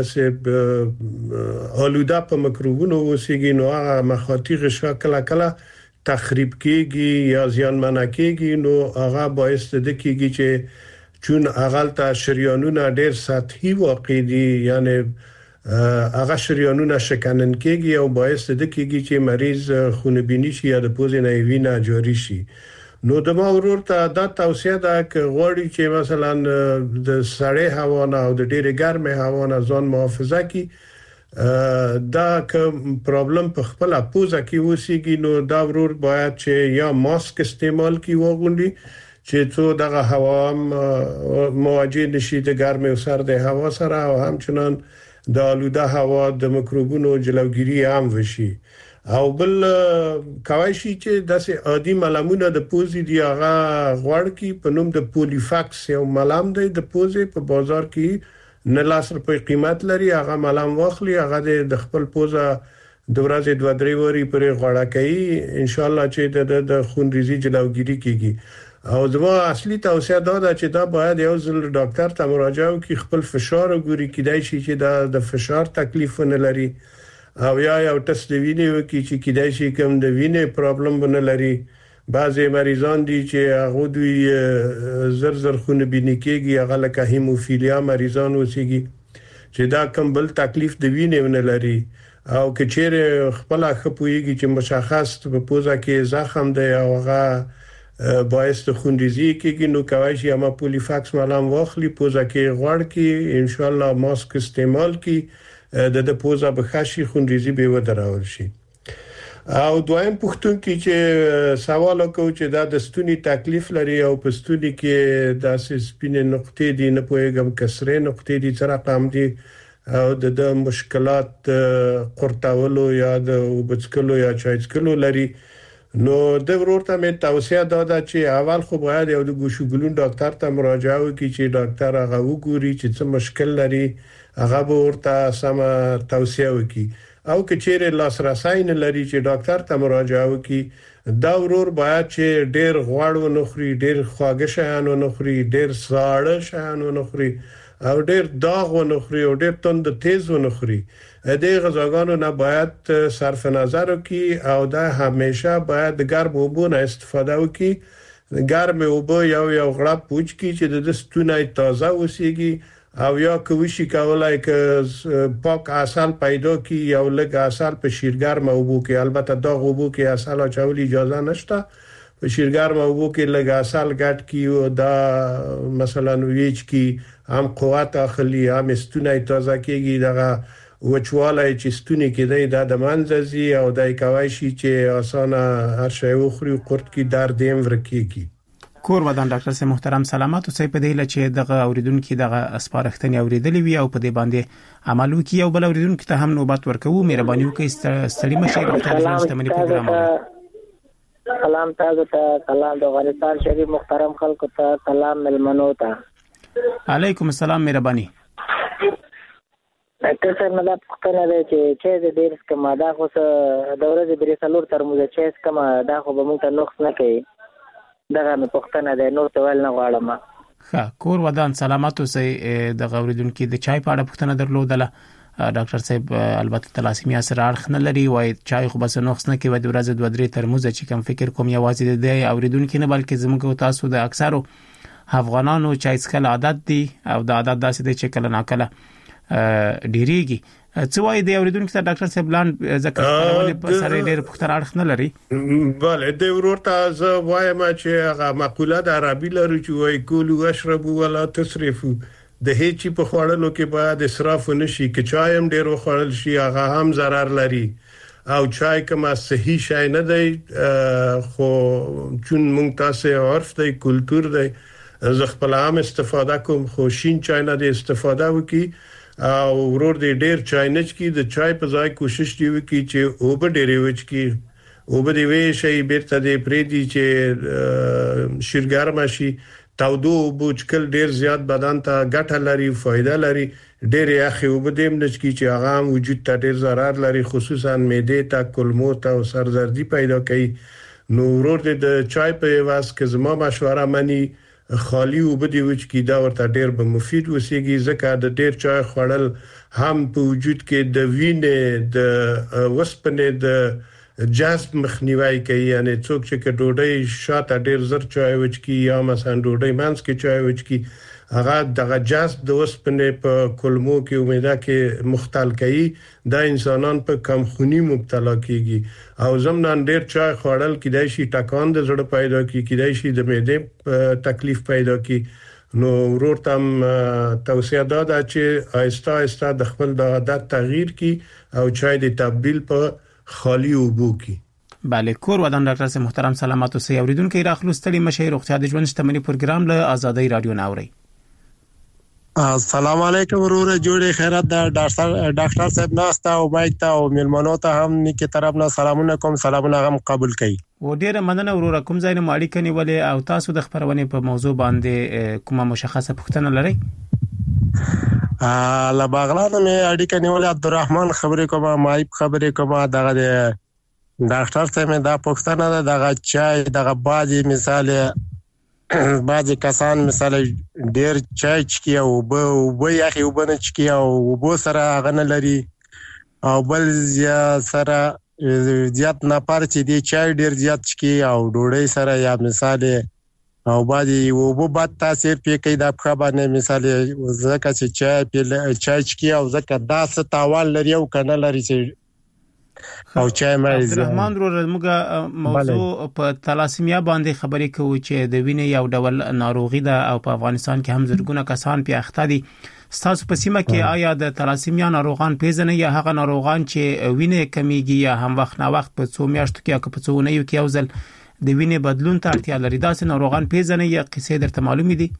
آلوده په مکروبونو وسیږي نو هغه مخاطی غشا کله تخریب کیږي یا زیانمن کیږي نو هغه باعث د کیږي چې چون اغلطه شریانونه ډیر سطحي واقع دي یعنی هغه شریانونه شکنن کېږي او باعث د کېږي چې مریض خونبیني شي یا د پوزې نه وینه جاری شي. نو د ما ورور ته دا توصیه ده چې غوړي چې مثلا د سړې هوا نه او د ډېرې ګرمې هوا نه ځان محافظه کړي. دا کوم پرابلم په خپل پوزه کې وسیږي نو دا ورور باید چې یا ماسک استعمال کړي وغوندي چې څو دغه هوا مواجه نشي د ګرمې او سردې هوا سره او همچنان د آلوده هوا د مکروبونو جلوګیری هم وشي. او بل کوي شي چې داسې عادي ملامونه د پوزې دی هغه غوړ کی په نوم د پولیفاکس یو ملام دی د پوزې په بازار کې نه لاس په قیمت لري. هغه ملام واخلي هغه د خپل پوزه د ورځې 2-3 وری پرې غوړه کوي ان شاء الله چې د خونریزي جلوګیری کیږي. او زما اصلي توصیه دا ده چې دا باید یو ځل ډاکټر ته مراجعه وکړي خپل فشار وګوري کیدای شي چې د فشار تکلیف نه لري او یا یو ټست د وینې وکړي چې کیدای شي کوم د وینې پرابلم نه لري. بعضي مریضان دي چې هغه دوی زر خونبیني کېږي هغه لکه هیموفیلیا مریضان وسیږي چې دا کوم بل تکلیف د وینې نه لري او کچېره خپل خپويږي چې مشخص په پوزه کې زخم دی او هغه باعث د خونریزي کېږي نو کوي چې اما پولیفاکس ملام واخلي پوزه کې غوړ کی ان شاء الله ماسک استعمال کی د پوزه به خشي خونریزي به ودرول شي. او دویم پښتون کې چې سوال وکړو چې دا د ستوني تکلیف لري او په ستوني کې داسې سپینې نقطې دي نه پوهیږم کسرې نقطې دي چې رقم دي او د مشکلات قرطاولو یا د وبڅکلو یا چایڅکلو لري. نو د ورورته مې توصیه داده چې اول خو باید یو د ګوشوګلون ډاکټر ته مراجعه وکړي چې ډاکټر هغه وګوري چې څه مشکل لري هغه به ورته سم توصیه وکړي او کچېره لاسرسي نه لري چې ډاکټر ته مراجعه وکړي. دا ورور باید چې ډېر غوړ ونخوري ډېر خواږه شیان ونخوري ډېر ساړه شیان ونخوري او ډېر داغ ونخوري او ډېر تند تیز ونخوري. د غذاګانو نه باید صرف نظر وکړي او دا همیشه باید ګرم اوبو نه استفاده وکړي. ګرم اوبو یو غړپ پوچ کی چې د ستوني تازه وسیږي او یا کوي شي کولای ک پاک عسل پیدا کی یا لږ عسل په شیرګرم اوبو کې البته داغ اوبو کې عسل اچول اجازه نشته په شیرګرم اوبو کې لږ عسل ګټ کی او دا مثلا ویچ کی هم قوت اخلي هم ستوني تازه کیږي دغه وچواله چې ستوني کې دی د منځزي او دای کوي شي چې اسانه هر شی وخوري قرط کې درد هم ورکیږي. کور ودان ډاکټر سي محترم سلامات اوسئ په دې لچې دغه اوریدونکو دغه اسپارښتنې اوریدلې وي او په دې باندې عمل وکړي او بل اوریدونکو ته هم نوبت ورکوو. مهرباني وکړئ ستړي مشه ډاکټر ستمنې پروګرام سلام تاسو ته سلام د افغانستان شریف محترم خلکو ته سلام ملمنو ته علیکم السلام مهرباني. ډاکټر صاحب مدا پختنه ده چې د ډیر کما دا خو د ورځې بری سلور ترموز چې کما دا خو به مونږ ته نقص نه کوي. دا مې پختنه ده نور ته ول نه غواړم. ښه کور ودان سلامت اوسئ. د غوریدونکو د چای په اړه پوښتنه درلودله ډاکټر صاحب البته تلاسیمیا سره اړخ نه لري وای چای خو بس نقص نه کوي د ورځې 2-3 ترموز چې کوم فکر کوم یوازې د اوریدونکو نه بلکې زموږ تاسو د اکثرو افغانانو چای څښل عادت دي او د عادت داسې دی چې کله ناکله ډیریږي. څه وایي د اوریدونکو ته ډاکټر صاحب لاند ځکه خبرونه په سره ډېر پوښتنه اړخ نه لري. بله د ورته ز وایم چې هغه مقوله د عربي لري چې وای کولو اشربوا ولا تسرفوا د هیڅ په خوړلو کې باید اسراف نشي کې چای هم ډېر وخوړل شي هغه هم ضرر لري او چای کومه صحیح شای نه دی خو چون مونږ تاسو عرف دی کلچر دی زه خپل عام استفاده کوم خو شین چای نه دی استفاده وکي او ورور دی ډېر چای نه چکی د چای په ځای کوشش دی وکي چې اوبه ډېرې وچکی اوبه دی وی شي بیرته دی پرې دی چې شیرګرم شي تاودو بوچکل ډیر زیات بدن ته ګټه لري فائدہ لري ډیر یخي وبدیم نشکی چې هغه وجود ته ډیر ضرر لري خصوصا معده ته کولمو ته او سردردي پیدا کوي. نو ورور د چای په واس کې زما مشوره مني خالی وبدي وچ کی دا ورته ډیر به مفید وسیږي ځکه د ډیر چای خوړل هم په وجود کې د وینې د وسپنې د جذب مخنیوي کوي یعنی څوک چې ډوډۍ شاته ډیر زر چای وچکی یا مثلا ډوډۍ مانس کې چای وچکی هغه دغه جذب د وسپنې په کولمو کې امیده کې مختل کوي دا انسانان په کمخونی مبتلا کیږي او زمونږ ډیر چای خوړل کیدای شي ټکان د زړه پیدا کیدای شي د معده تکلیف پیدا کی. نو ورور تم توصیه داده چې آهسته آهسته د خپل د عادت تغییر کی او چای د تبدیل په خالی اوبو کی. بله کور ودان ډاکټر صاحب محترم سلامات اوسئ. اوریدونکو راخلو ستړي مشه روغتیا د ژوند شتمنۍ پروګرام له آزادۍ رادیو ناوري. السلام علیکم ورور جوړې خیرات د ډاکټر صاحب ناستا او مایک ته او ملمنو ته هم نیکه طرف نه سلامونه کوم سلامونه هم قبول کړئ. و ډیره مننه ورور کوم ځای نه ماړی کني ولې او تاسو د خبرونه په موضوع باندې کومه مشخصه پوښتنه لرئ؟ لا بغلانه مې اړیکه نیولې عبدالرحمن خبرې کومه مایب خبرې کومه دغه ډاکټر صاحب دا پوښتنه ده دغه چای دغه بعضی کسان مثال ډیر چای چکی او به یخي وبنه چکی او وبو سره غنه لري او بل سره زیات نه پاره چې دی چای ډیر زیات چکی او ډوډۍ سره یا مثال او بعضی وبو بد تاثیر پکې د خبرونه مثال زکه چې چای چکی او زکه داسه تاوان لري او کنه لري چې او چای مریض رحمان موږ موضوع په تلاسیمیا باندې خبرې کوو چې د وینې یو ډول ناروغي ده او په افغانستان کې هم زرګونه کسان په اخته دي. تاسو په سیمه کې آیا د تلاسیمیا ناروغان پیژنئ یا هغه ناروغان چې وینې کمیږي یا هم وخت نه وخت په څو میاشتو کې یا په څو اونیو کې یو ځل د وینې بدلون ته اړتیا لري داسې ناروغان پیژنئ یا قصې درته معلومې دي؟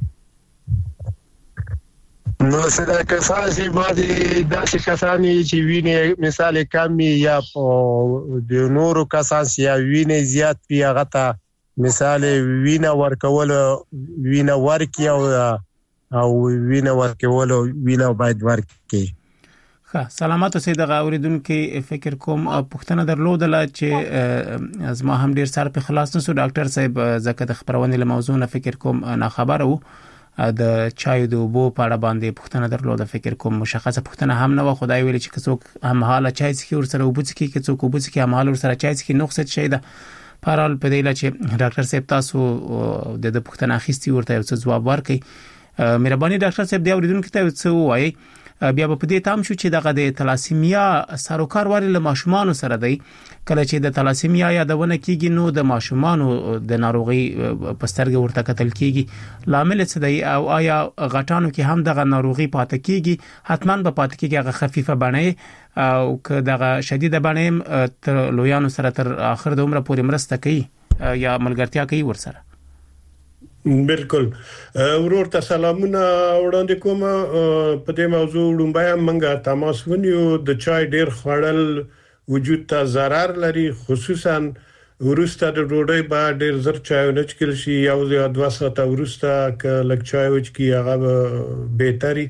نو سره کسان چې باندې داسې کسان چې وینې مثال کمی یا د نورو کسان چې وینې زیات وي هغه ته مثال وینه ورکول وینه ورکی او وینه ورکول وینه باید ورکی. ښه سلامات اوسئ. د اوریدونکو فکر کوم پوښتنه درلودله چې زما هم ډیر سر په خلاص نسو ډاکټر صاحب زکه د خبرونه له موضوع نه فکر کوم نه خبر وو د چای د وبو په اړه باندې پوښتنه درلوده فکر کوم مشخصه پوښتنه هم نه و خدای ویل چې څوک هم حاله چای څکي ور سره وبو څکي کې څوک وبو څکي هم حاله ور سره چای څکي نقص شي ده پرال په دی چې ډاکټر صاحب تاسو د پوښتنه اخیستي ورته یو څه جواب ورکړي. مهرباني ډاکټر صاحب د اوریدونکو ته څه وایي بیا په دې تام شو چې دغه د تلاسیمیا سروکار واري له ماشومان سره دی کله چې د تلاسیمیا یادونه کیږي نو د ماشومان د ناروغي پسترګ ورته کتل کیږي لامل څه دی او آیا غټانو کې هم دغه ناروغي پاتې کیږي حتمان به پاتې کیږي هغه خفيفه بڼه او که دغه شدیده بڼه تر لویانو سره تر اخر د عمر پورې مرسته کوي یا ملګرتیا کوي ورسره؟ بالکل ورور ته سلامونه وړاندې کوم په دې موضوع لومبای منګه تماس ونیو د چای ډیر خوړل وجود ته ضرر لري خصوصا ورسته د ډوډۍ بعد ډیر زر چای نه چکل شي یو یا 2 ساعته ورسته ک لک چای وچ کی هغه بهتري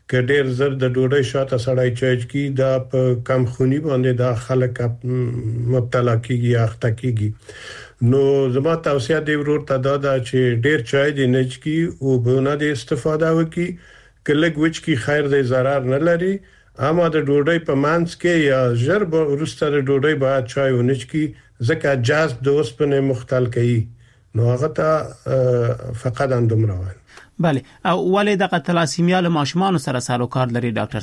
ک ډیر زر د ډوډۍ شاته سړی چایج کی دا په کم خونی باندې دا خلک مبتلا کیږي اخته کیږي نو زما توصیه دی ورور ته دا چې ډیر چای دی نه چکی او بونه د استفاده وکي کله وچ کی خیر دی zarar نه لري اما د ډوډۍ په مانس کې یا ژر ورسته د ډوډۍ بعد چای ونچ کی ځکه جذب د اوسپنې مختل کوي نو هغه ته فقط اندوم روان بله او ولې د تلاسیمیا له ماشومان سره سروکار لري ډاکټر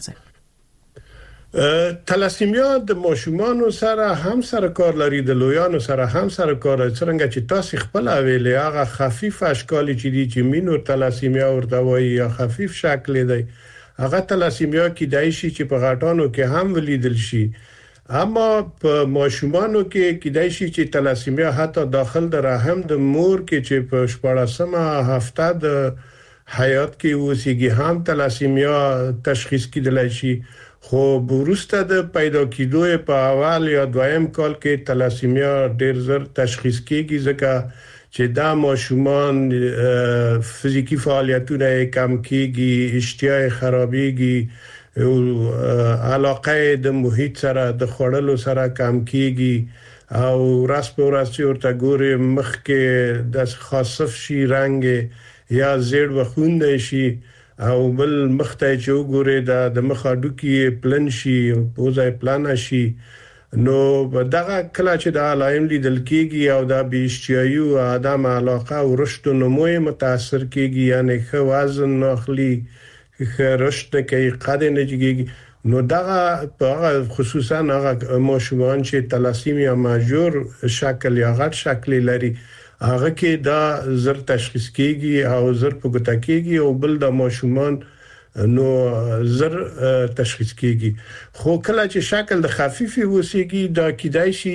صاحب تلاسیمیا د ماشومان سره هم سروکار لري د لویانو سره هم سروکار لري څنګه چې تاسو خپل ویلې هغه خفیف اشکال چې مینور تلاسیمیا ورته وایي یا خفیف شکل دی هغه تلاسیمیا کې دایشي چې په غاټانو کې هم ولیدل شي اما په ماشومانو کې دایشي چې تلاسیمیا حتی داخل د رحم د مور کې چې په 14مه هفته د حیات کې وسیږي هم تلاسیمیا تشخیص کیدلای شي خو ورسته د پیدا کېدو په اول یا دویم کال کې تلاسیمیا ډیر زر تشخیص کیږي ځکه چې دا ماشومان فزیکی فعالیتونه کم کیږي اشتها خرابېږي او علاقه د محیط سره د خړلو سره کم کیږي او راس په راس ورته ګوري مخ کې د خاصف شي رنگ یا زیړ وخوند شي او بل مخته چې وګوري د مخاډو کې پلن شي پوزای پلان شي نو دغه کله چې د علائم لیدل کېږي او د بیشتیایو ادم علاقه او رشد نمو متاثر کېږي یعنی خو وزن ناخلی رشد کوي قد نه کېږي نو دغه خصوصا هغه ماشومان چې تلاسیمیا ماجور شکل یا غټ شکل لري هغه کې دا زر تشخیص کېږي او زر په ګوته کېږي او بل د ماشومان نو زر تشخیص کېږي خو کله چې شکل د خفيفي وسیږي دا کیدای شي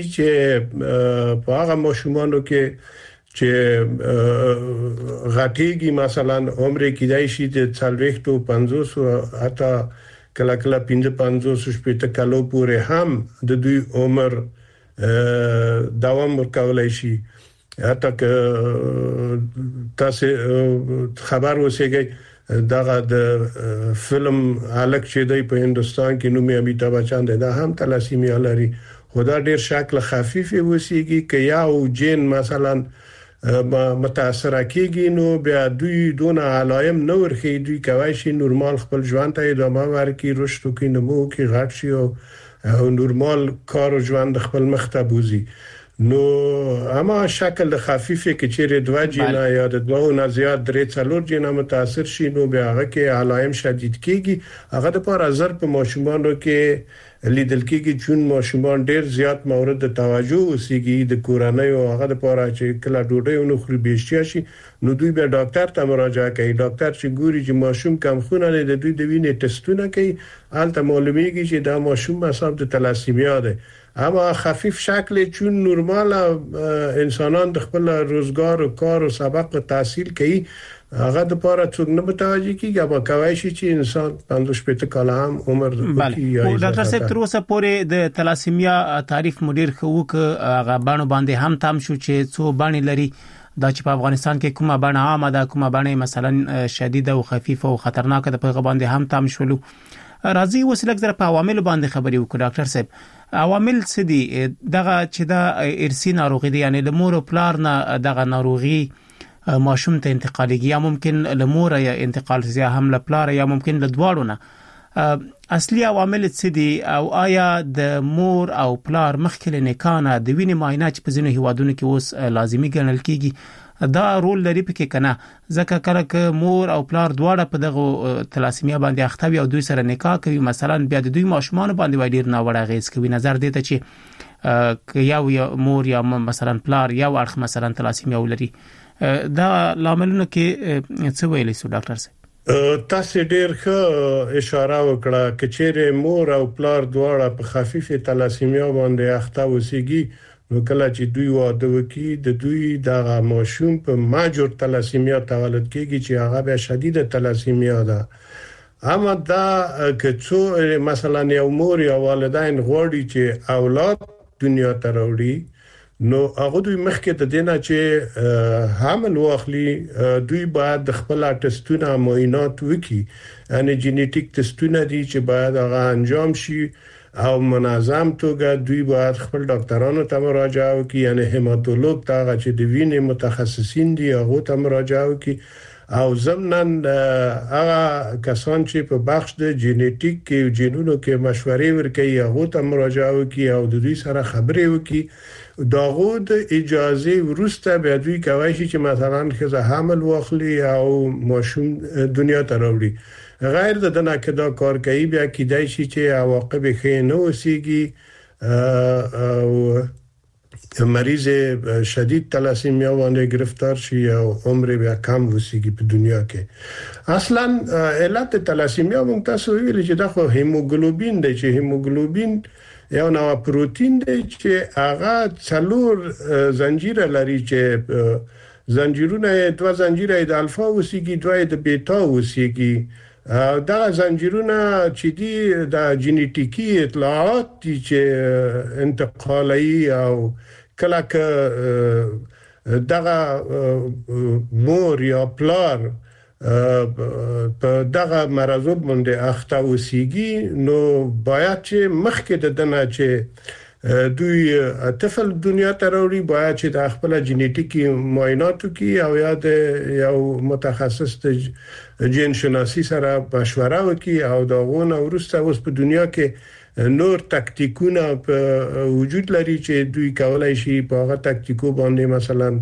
چې په هغه ماشومانو کې چې غټيږي مثلا عمر کیدای شي د 40-50 حتی کله 55 کالو پورې هم د دوی عمر دوام ورکولای شي حتی که تاسو خبر وسیږئ دغه د فلم الک چې دی په هندستان کې نومي امیتاب بچان دی دا هم تلاسیمیا لري خدا ډیر شکل خفیف وسیږي که یا جین مثلا متاثر کیږي نو بیا دوی دون علائم نو ورخي دوی کوي شي نورمال خپل ژوند ته ادامه ورکړي رشد کوي نمو کوي غټ شي او نورمال کار او ژوند خپل مخته بوزي نو اما شکل خفیفه کې چیرې دوا جینا یا د دوه نه زیات درې څلور جینا متاثر شي نو بیا هغه کې علائم شدید کیږي هغه د پر ازر په ماشومانو کې لیدل کیږي چې ماشومان ډیر زیات مورد توجه وسیږي د کورنۍ او هغه د پر چې کله ډوډۍ نو خوري بيشتیا شي نو دوی به ډاکټر ته مراجعه کوي ډاکټر چې ګوري چې ماشوم کم خون لري د دوی د وینې ټسټونه کوي البته معلومیږي چې دا ماشوم مصاب د تلاسیمیا ده اما خفیف شکل چون نورمال انسانان د خپل روزګار او کار او سبق او تحصیل کوي هغه د پاره څوک نه متوجي کیږي هغه کوي چې انسان 55 کال هم عمر کوي او ډاکټر صاحب تر اوسه پورې د تلاسیمیا تعریف مدیر خو هغه باندې هم تام شو چې څو باندې لري دا چې په افغانستان کې کومه باندې عامه ده کومه باندې مثلا شدید او خفیف او خطرناک ده په باندې هم تام شولو راځي وسلک زره په عوامل باندې خبرې وکړو ډاکټر صاحب عوامل څه دي دغه چې دا ارثي ناروغي دي یعنی د مور او پلار نه دغه ناروغي ماشوم ته انتقالېږي یا ممکن له مور یا انتقال یا هم له پلار یا ممکن له دواړو نه اصلي عوامل څه دي او آیا د مور او پلار مخکې نکانه د وینې معاینه چې په ځینو هیوادونو کې اوس لازمي ګڼل کیږي دا رول لري پکې کنه ځکه کله ک مور او پلار دواړه په دغه تلاسیمیا باندې اخته وي او دوی سره نکاح کوي مثلا بیا د دوی ماشومان باندې ډیر ناوړه غیز کوي نظر دی ته چې یا مور یا مثلا پلار یا ورخ مثلا تلاسیمیا ولري دا لاملونه کې څه ویلې سو ډاکټر صاحب تاسو ډیر ښه اشاره وکړه چې چیرې مور او پلار دواړه په خفیفه تلاسیمیا باندې اخته وسیږي نو کله چې دوی واده وکړي د دوی دغه ماشوم په ماجور تلاسیمیا تولد کیږي چې هغه به شدید تلاسیمیا ده اما دا که مثلا یو مور یا والدین غواړي چې اولاد دنیا ته راوړي نو هغه دوی مخکې د دینه چې حامل واخلي دوی باید د خپل ټسټونه معاینات وکړي یعنی جینیټیک ټسټونه دي چې باید هغه انجام شي او منظم توګه دوی باید خپل ډاکټرانو ته مراجعه وکړي یعنی هیماتولوژ ته چې د وینې متخصصین دي هغه ته مراجعه وکړي او ضمناً هغه کسان چې په بخش د جینیټیک کې جینونو کې مشورې ورکوي هغه ته مراجعه وکړي او د دوی سره خبرې وکړي داغه د اجازه ورسته به دوی کوي چې مثلا خزه حمل واخلي او ماشوم دنیا ته راوړي غیر د دنه کې دا کار کوي بیا کیدای شي چې عواقب ښه نه وسیږي او مریض شدید تلاسیمیا باندې گرفتار شي او عمر بیا کم وسیږي په دنیا کې اصلا علت تلاسیمیا موږ تاسو ویل چې دا خو هیموګلوبین دی چې هیموګلوبین یو نوع پروتین دی چې هغه څلور زنجیره لري چې زنجیرونه دوه زنجیره د الفا وسیږي دوه د بیتا وسیږي دا زنجیرونه چې دي د جینیټیکی اطلاعات دي چې انتقالي او کله که دغه مور یا پلار په دغه مرزو باندې اخته وسیږي نو باید چې مخکې د دنه چې دوی طفل دنیا ته راوړي باید چې د خپل جینیټیکي معاینات کوي او یو متخصص د جین شناسی سره مشوره وکړي او دا غونه ورسته اوس په دنیا کې نور تکتیکونه په وجود لري چې دوی کولای شي په هغه تکتیکو باندې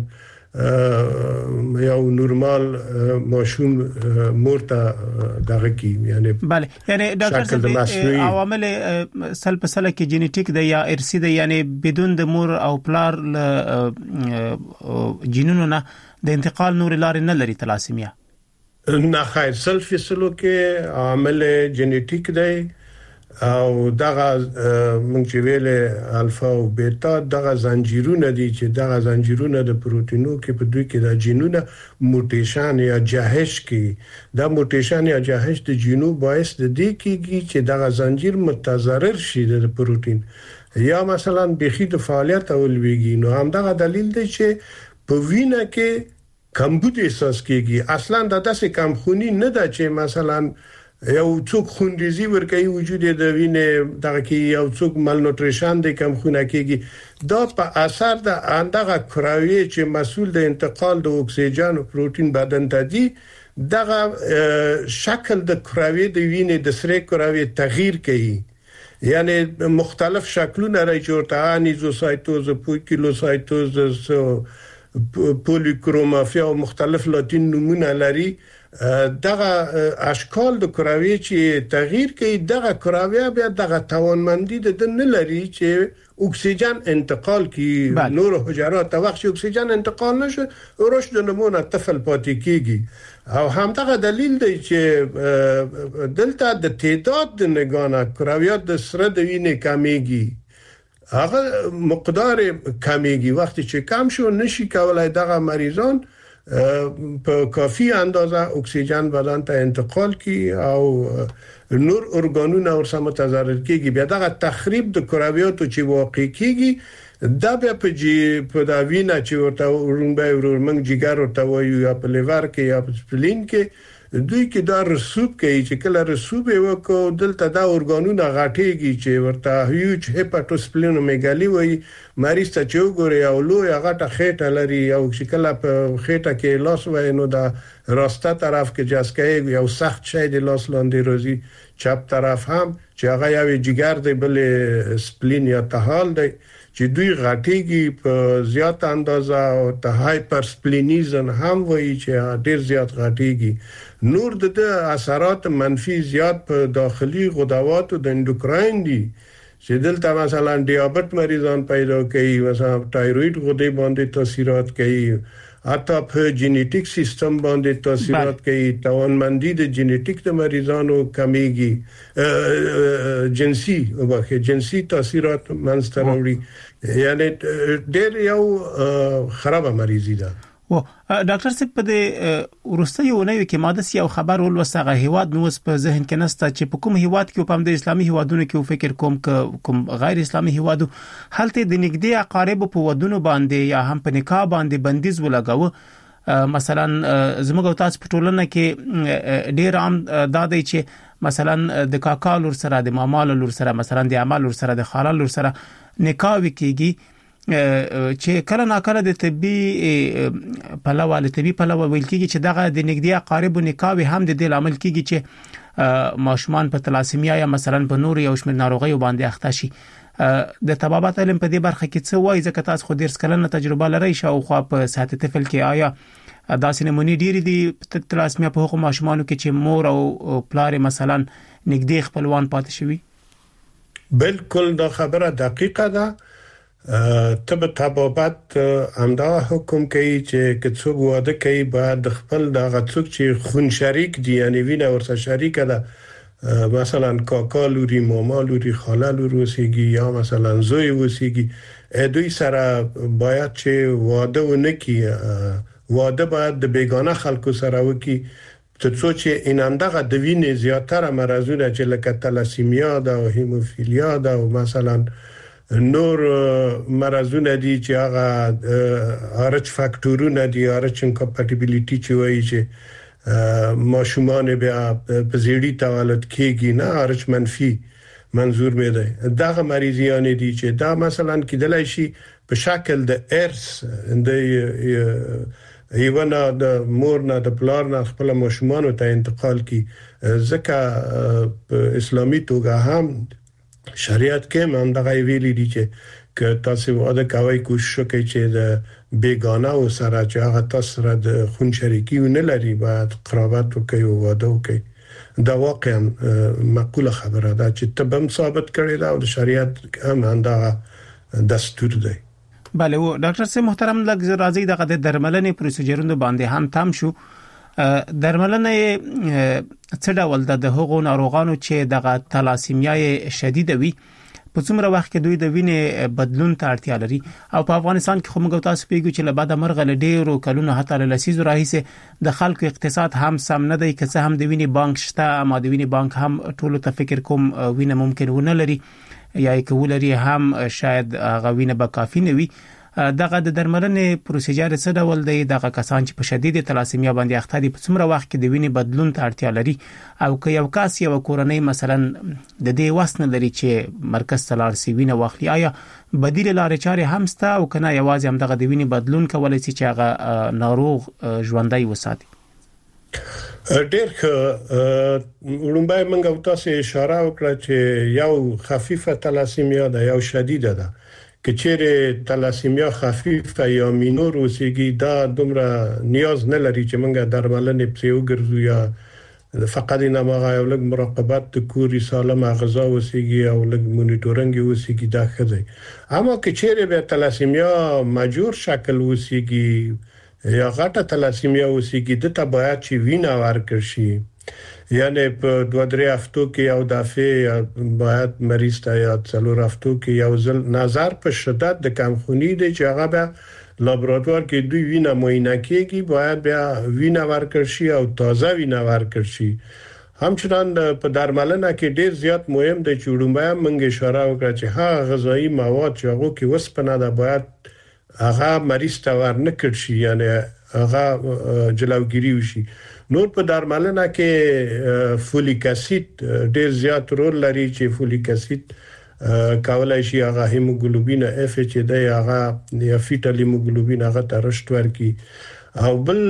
مثلا یو نورمال ماشوم مرته دغه کی یعنی بله یعنی ډاکټر صاحب عوامل سلپسله کې جینیټیک دی یا ارثي دی یعنی بدون د مور او پلار جینونو نه د انتقال نور لارې نه لري تلاسیمیا نه خیر سلفسلو کې عامل جینیټیک دی او دغه مونږ چې ویل الفا او بیتا دغه زنجیرونه دي چې دغه زنجیرونه د پروتینو کې په دوی کې د جینونو موټیشن یا جهش کې دا موټیشن یا جهش د جینو باعث د دې کېږي چې دغه زنجیر متضرر شي د پروتین یا مثلا بخي د فعالیت اولويږي نو هم دغه دلیل دی چې په وینه کې کمبود احساس کېږي اصلا د داسې کمخونی نه ده چې مثلا یو څوک خوندزي ورکوي وجود د وینې دغه کې یو څوک مالنوټریشن د کمخونه کېږي دا په اثر د اندغه کراوي چې مسول د انتقال د اکسیجن او پروتین بدن ته دي دغه شکل د کراوي د وینې د سره کراوي تغییر کوي یعنی مختلف شکلونه راځي ورته انیزوسایتوز پوکیلوسایتوز پولیکرومافیا او مختلف لاتین نمونه لري دغه اشکال د کراوي چې تغییر کوي دغه کراوي بیا دغه توانمندي د نه لري چې اکسیجن انتقال کوي نور حجرات ته وخت اکسیجن انتقال نشه ورش د نمونه طفل پاتې کیږي او هم دغه دلیل دی چې دلته د تعداد د نگانه کراویات د سره د وینې کمیږي هغه مقدار کمیږي وخت چې کم شو نشي کولای دغه مریضان په کافی اندازه اکسیژن بدن ته انتقال کی او نور ارګانونه ورسره متضرر کیږي بیا دغه تخریب د کرویاتو چې واقع کیږي دا بیا په دا وینه چې ورته ورنبه ورمنګ جګر ورته وایو یا په لیور کې یا په سپلین کې دوی کې دا رسوب کوي چې کله رسوب وکړو دلته دا ارګانونه غټيږي چې ورته هیوج هپاتوسپلینومیګالي وایي مریض ته چې وګوري او لوی غټه خېټه لري او چې کله په خېټه کې لاس وای نو دا راسته طرف کې جاسکای یو سخت شی د لاس لاندې روزي چپ طرف هم چې هغه یو جګر دی بل سپلین یا تهال دی چې دوی غټيږي په زیات اندازه او ته هایپرسپلینیزم هم وایي چې ډیر زیات غټيږي نور د اثرات منفي زیات په داخلي غدواتو د اندوکراین دي چې دلته مثلا دیابت مریضان پیدا کوي مثلا تایروید غدې باندې تاثیرات کوي حتی په جینیټیک سیستم باندې تاثیرات کوي توانمندي د جینیټیک د مریضانو کمیږي جنسي تاثیرات منځته راوړي یعنی ډېر یو خراب مریضي ده و ډاکټر صاحب په دې ورستۍ ونوي کې ماده سي او خبر ول وسغه هیواد نو په ذهن کې نسته چې په کوم هیواد کې په د اسلامي هیوادونو کې فکر کوم غیر اسلامي هیوادو هلته د نږدې اقارب په ودونو باندې یا هم په نکاح باندې بندیز ولګاوه مثلا زموږ تاسو په ټولنه کې ډیر عام دا دی چې مثلا د کاکا لور سره د ماما لور سره مثلا د عمل لور سره د خاله لور سره نکاح وکيږي چې کله ناکله د طبي پلوه ویل کیږي چې دغه د نږدې اقارب نکاح هم د دې عمل کیږي چې ماشومان په تلاسیمیا یا مثلا په نور یو شمېر ناروغیو باندې اخته شي د طبابت علم په دې برخه کې څه وایي ځکه تاسو خو ډیر سکلنه تجربه لرئ شاوخوا په صحت طفل کې آیا داسې نمونې ډېری دي تلاسیمیا په حقوق ماشومانو کې چې مور او پلار مثلا نږدې خپلوان پاتې شوي بالکل دا خبره دقیقه ده طبابت همدا حکم کوي چې کڅوګ واده کوي بعد خپل د غڅوک چې خون شریک دي یعنی وینه ورسره شریک ده مثلا کاکا لوري ماما لوري خاله لوري وسیږي یا مثلا زوی وسیږي دوی سره باید چې واده ونکي واده باید د بیگانه خلکو سره وکي ترڅو چې انندغه د وینې زیاتره مرزونه چې لکه تلاسیمیا ده او هیموفیلیا ده او مثلا نور مرزونه دي چې هغه ارچ فاکټورونه دي ارچ انکمپټیبিলিټي چې وایي چې ماشومان بیا په زیړی تولد کېږي نه ارچ منفي منظور مې ده دغه مریضیان دي چې دا مثلا کېدلای شي په شکل د ارث د ایونه د مور نه د پلار نه خپل ماشومان ته انتقال کی ځکه په اسلامي توګه هم شریعت کې هم دغه ویلي دي چې تاسو واده کوي کوشش کوي چې د بیگانه او سره چې هغه تاسو سره د خون شریکی نه لري باید قرابت وکړي او واده وکړي دا واقعا معقوله خبره ده چې تبم ثابت کړي دا او د شریعت هم دغه دستور دی بله و ډاکټر صاحب محترم لږ راځي دغه د درملنې پروسیجرونو باندې هم تام شو درملنه څه ډول د هغو ناروغانو چې دغه تلاسیمیای شدید وي په څومره وخت کې دوی د وینې بدلون ته اړتیا لري او په افغانستان کې خو موږ تاسو پیګو چې له بعد مرغ له ډیرو کلونو حتی له لسیزو راهیسه د خلکو اقتصاد هم سم نه دی که څه هم د وینې بانک شته اما د وینې بانک هم ټولو ته فکر کوم وینه ممکن ونه لري یا کولري هم شاید هغه وینه به کافي نه وي دغه د درملنې پروسیجر څه ډول دی دغه کسان چې په شدید تلاسیمیا باندې اخته دي په څومره وخت کې د وینې بدلون ته اړتیا لري او که یو کس یو کورنۍ مثلا د دې وسنه لري چې مرکز تلار سی وینه واخلي آیا بدیل لارې چارې هم شته او کنه یوازې هم دغه د وینې بدلون کولای شي چې هغه ناروغ ژوندۍ وساتي ډېر ورنبای منګو تاسو اشاره وکړه چې یو خفیفه تلاسیمیا ده یو شدیده ده کچېره تلاسیمیا خفیفه یا مینور وسیږي دا دومره نیاز نه لري چې موږ درملنې په وګرځو یا فقط نه ماغه یو لږ مراقبت د کوري سالمه غذا وسیږي او لږ مونیټورینګ وسیږي دا خدای اما کچېره به تلاسیمیا ماجور شکل وسیږي یا غټه تلاسیمیا وسیږي د ته باید چې وینه ورکړ شي یعنی په 2-3 هفتو کې یو دافع باید مریض ته یا 4 هفتو کې یو ځل نظر په شدت د کمخونی دی چې هغه به لابراتوار کې دوی وینه معاینه کیږي باید بیا وینه ورکړ شي او تازه وینه ورکړ شي همچنان په درملنه کې ډیر زیات مهم دی چې وړاندې موږ اشاره وکړه چې ها غذایی مواد چې هغه کې وسپنه ده باید هغه مریض ته ورنکړ شي یعنی هغه جلوګیری وشي نور په درملنه کې فولیک اسید ډیر زیات رول لري چې فولیک اسید کولای شي هغه هیموګلوبین اف چې دی هغه یا فیټل هیموګلوبین هغه ترشت ورکی او بل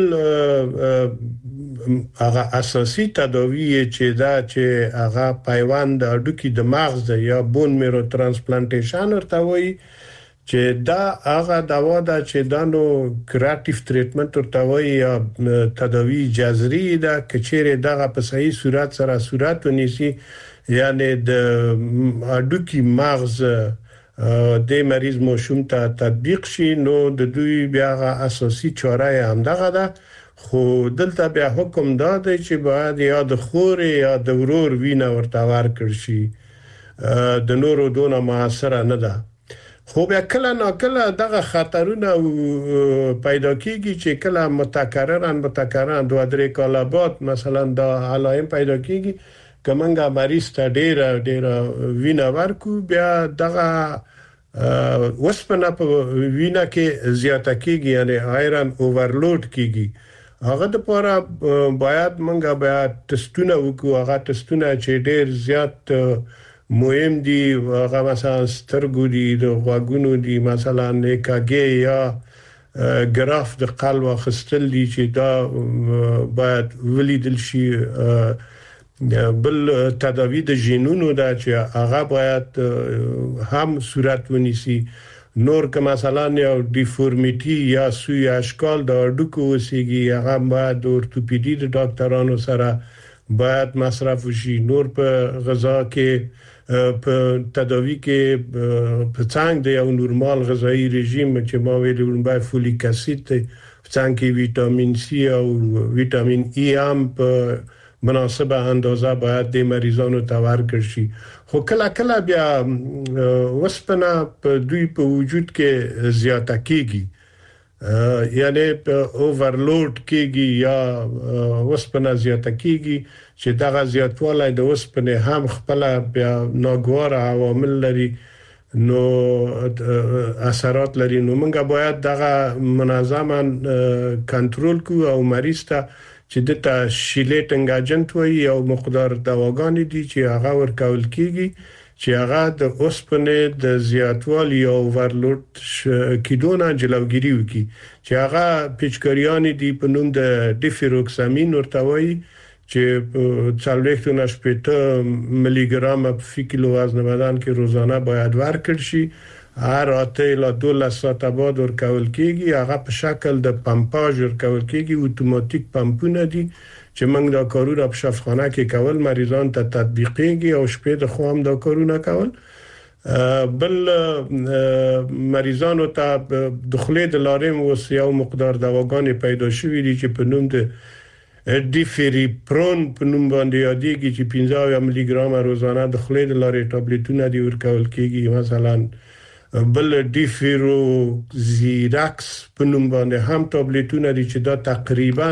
هغه اساسي تداوی چې دا چې هغه پیوند د اډوکی د مغز یا بون میرو ترانسپلانټیشن ورته وایي چې دا هغه دوا ده چې دانو کریټیو ټریټمنټ ورته وایي یا تداوی جذري ده کچېره دغه په صحیح صورت سره صورت ونیسي یعنی د اډوکی مغز د مریض مشوم ته تطبیق شي نو د دوی بیا اساسي چاره هم دغه ده خو دلته بیا حکم داده چې باید یا د خور یا د ورور وینه ورته ورکړ شي د نورو دونه موثر نه ده خو بیا کله ناکله دغه خطرونه پیدا کیږي چې کله متکررن 2-3 کاله بعد مثلا دا علائم پیدا کیږي کومنګا مریض ته ډیر وینه ورکو بیا دغه وسپنه په وینه کې زیاته کیږي یعنی آیرن اوورلود کیږي هغه د لپاره باید منګه ټسټونه وکړو هغه ټسټونه چې ډیر زیات مهم دي هغه مثلا سترګو دي د غوږونو دي مثلا EKG یا ګراف د قلب خستل دي چې دا باید ولیدل شي بل تداوی د جینونو دا چې هغه باید هم صورت ونیسي نور که مثلا یو ډیفورمیټي یا سوی اشکال د اډوکو وسیږي هغه باید د اورتوپیدي د ډاکټرانو سره باید مصرف وشي نور په غذا کې په تداوی کې په څنګه د یو نورمال غذایی رژیم چې ما ویل باید فولیک اسید څنګه ویټامین سی او ویټامین ای هم په مناسبه اندازه باید د مریضانو ته ورکړل شي خو کله بیا وسپنه په دوی په وجود کې زیاته کیږي یعنی په اوورلود کیږي یا وسپنه زیاته کیږي چې دغه زیاتوالی د وسپنې هم خپل بیا ناګواره عوامل لري نو اثرات لري نو موږ باید دغه منظما کنټرول کوو او مریض ته چې دته شیلیټنګ اجنټ وي او مقدار دواګانې دي چې هغه ورکول کیږي چې هغه د اوسپنې د زیاتوالي او اوورلود کیدونه جلوګیری وکړي چې هغه پیچکاریان دي په نوم د ډیفیروکسامین ورته وایي چې 40 ملي ګرام په کیلو وزن بدن کې روزانه باید ورکړل شي هر اته لا 12 ساعته بعد ورکول کیږي هغه په شکل د پمپاژ ورکول کیږي اتوماتیک پمپونه دي چې موږ دا کارونه په شفاخانه کې کول مریضان ته تطبیقيږي او شپې د خو هم دا کارونه کول بل مریضانو ته دخلې د لاریم وسیو مقدار دواګانې پیدا شوې دي چې په نوم د ډیفریپرون په نوم باندې یادېږي چې 15 ملي ګرام روزانه دخلې د لارې ټابلیټونه دي ورکول کیږي مثلا بل ډیفیروزیراکس په نوم باندې هم ټابلیټونه دي چې دا تقریبا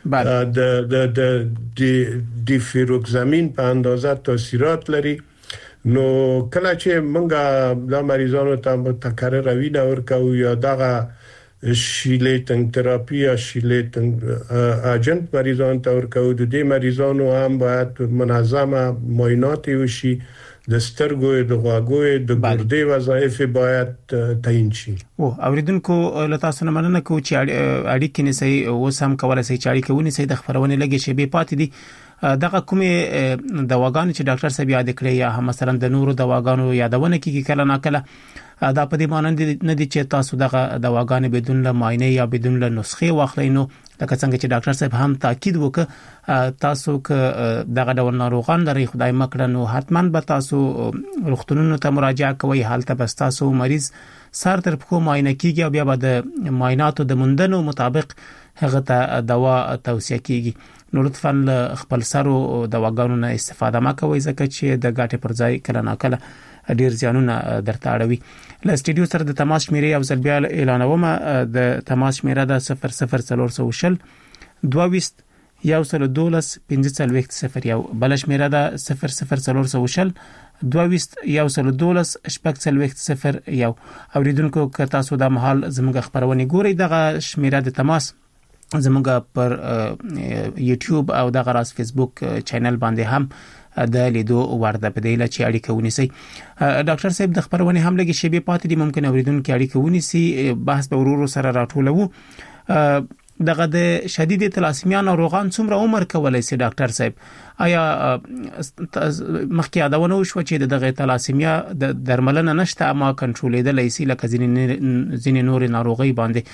د ډیفیروکسامین په اندازه تاثیرات لري نو کله چې موږ د مریضانو ته متکرر وینه ورکوو یا دغه شیلیټنګ تراپی یا شیلیټنګ اجنټ مریضانو ته ورکوو د دې مریضانو هم باید منظمه معاینات وشي د سترګو د غوږو د ګردې وظایف باید تعیین شي او اوریدونکو له تاسو نه مننه کوم چې اړیکې نسي او سم کولای شي چې اړیکې ونی سي د خبرونه لګي شي به پاتې دي دغه کومه دواګانې چې ډاکټر صاحب یاد کړی یا مثلا د نورو دواګانو یادونه کیږي کله نه کله دا په دې مانند نه دي چې تاسو دغه دواګانې بدون له معاینه یا بدون له نسخه واخلئ نو لکه څنګه چې ډاکټر صاحب هم تاکید وکړ تاسو ک دغه ډول ناروغان لري خدای مکړه نو حتمان به تاسو روغتونونو ته مراجعه کوئ حالت به تاسو مریض سر تر په معاینه کیږي او بیا به د معایناتو د مندنو مطابق هغه ته دوا توصیه کیږي نو لطفاً خپل سرو دواګانو نه استفاده ما کوئ ځکه چې د ګاټې پر ځای کله ناکله ډیر ځانونه درته اړوي ل سټډیو سره د تماس شمیرې او زلبیا اعلانوم د تماس شمیره د 00400 22 112 15 یو بل شمیره د 00400 22 112 15 یو اوریدونکو که تاسو د محل زموږ خبرونه ګورئ دغه شمیره د تماس زموږ پر یوټیوب او د غراس فیسبوک چینل باندې هم د لیدو ورده په دی ل چې اړیکه ونیسي ډاکټر صاحب د خبرونه هم لګي شی به پاتې دي ممکن اوریدونکو اړیکه ونیسي بحث به ورورو سره راټولو دغه د شدید تلاسیمیا ناروغان څومره عمر کولای شي ډاکټر صاحب آیا مخکې یادونه وشو چې دغه تلاسیمیا د درملنه نشته اما کنټرولېدل شي لکه ځینې نور ناروغي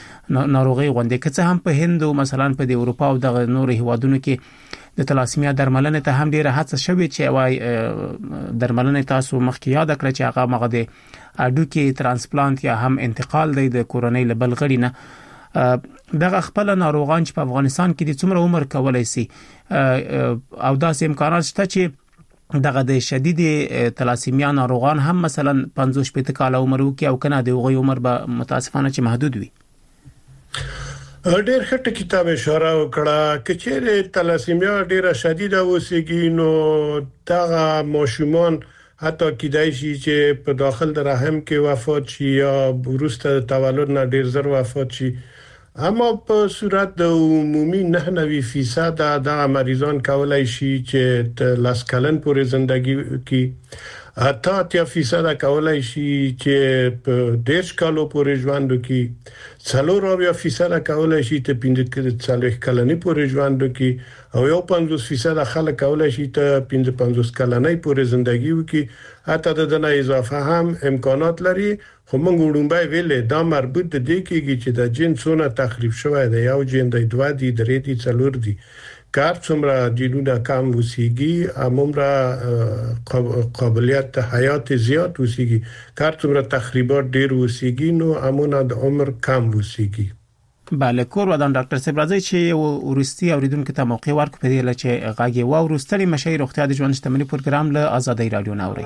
غونډه کڅ هم په هند او مثلا په اروپا او دغه نور هیوادونو کې د تلاسیمیا درملنه ته هم ډیره هڅه شوې چې وای درملنه تاسو مخکې یاد کړئ چې هغه مغه د اډو کې ترانسپلانت یا هم انتقال د کورونی لبل غړي نه دغه خپل ناروغان چې په افغانستان کې د څومره عمر کولای شي او داسې امکانات شته چې دغه د شدید تلاسیمیا ناروغان هم مثلا 50 کال عمر وکي او کنه د غوي عمر به متاسفانه چې محدود وي. ډېر ښه کتاب اشاره وکړه چې تلاسیمیا ډېره شدیده وسیږي نو دغه ماشومان حتی کېدای شي چې په داخل د رحم کې وفات شي یا وروسته تولد نه ډېر زر وفات شي، اما په صورت د عمومي 99% د مریضان کولای شي چې لاس کلن پورې ژوندۍ کی حتی 80% کولای شي چې په 10 کالو پورې ژوند وکړي، 40% کولای شي چې 15 کلنې پورې ژوند وکړي او یو 50% خلک کولای شي چې 55 کلنې پورې ژوندۍ وکړي. حتی د دې اضافه هم امکانات لري، خو موږ وړاندې ویلې دا مربوط د دې کېږي چې د جنسونه تخریب شوی دی، یو جن د 2 دي 3 دي 4 دي، کار څومره جنونه کم وسیږي امومره قابلیت حیات زیات وسیږي، کار څومره تخریبات ډیر وسیږي نو امونه د عمر کم وسیږي. بله کور ودان ډاکټر صاحب راځي چې ورستي اوریدونکو ته موقع ورکړو په دې لچ غاګي و ورستړي مشي روغتیا د ژوند شتمنۍ پروګرام له آزادۍ رادیو ناوړي.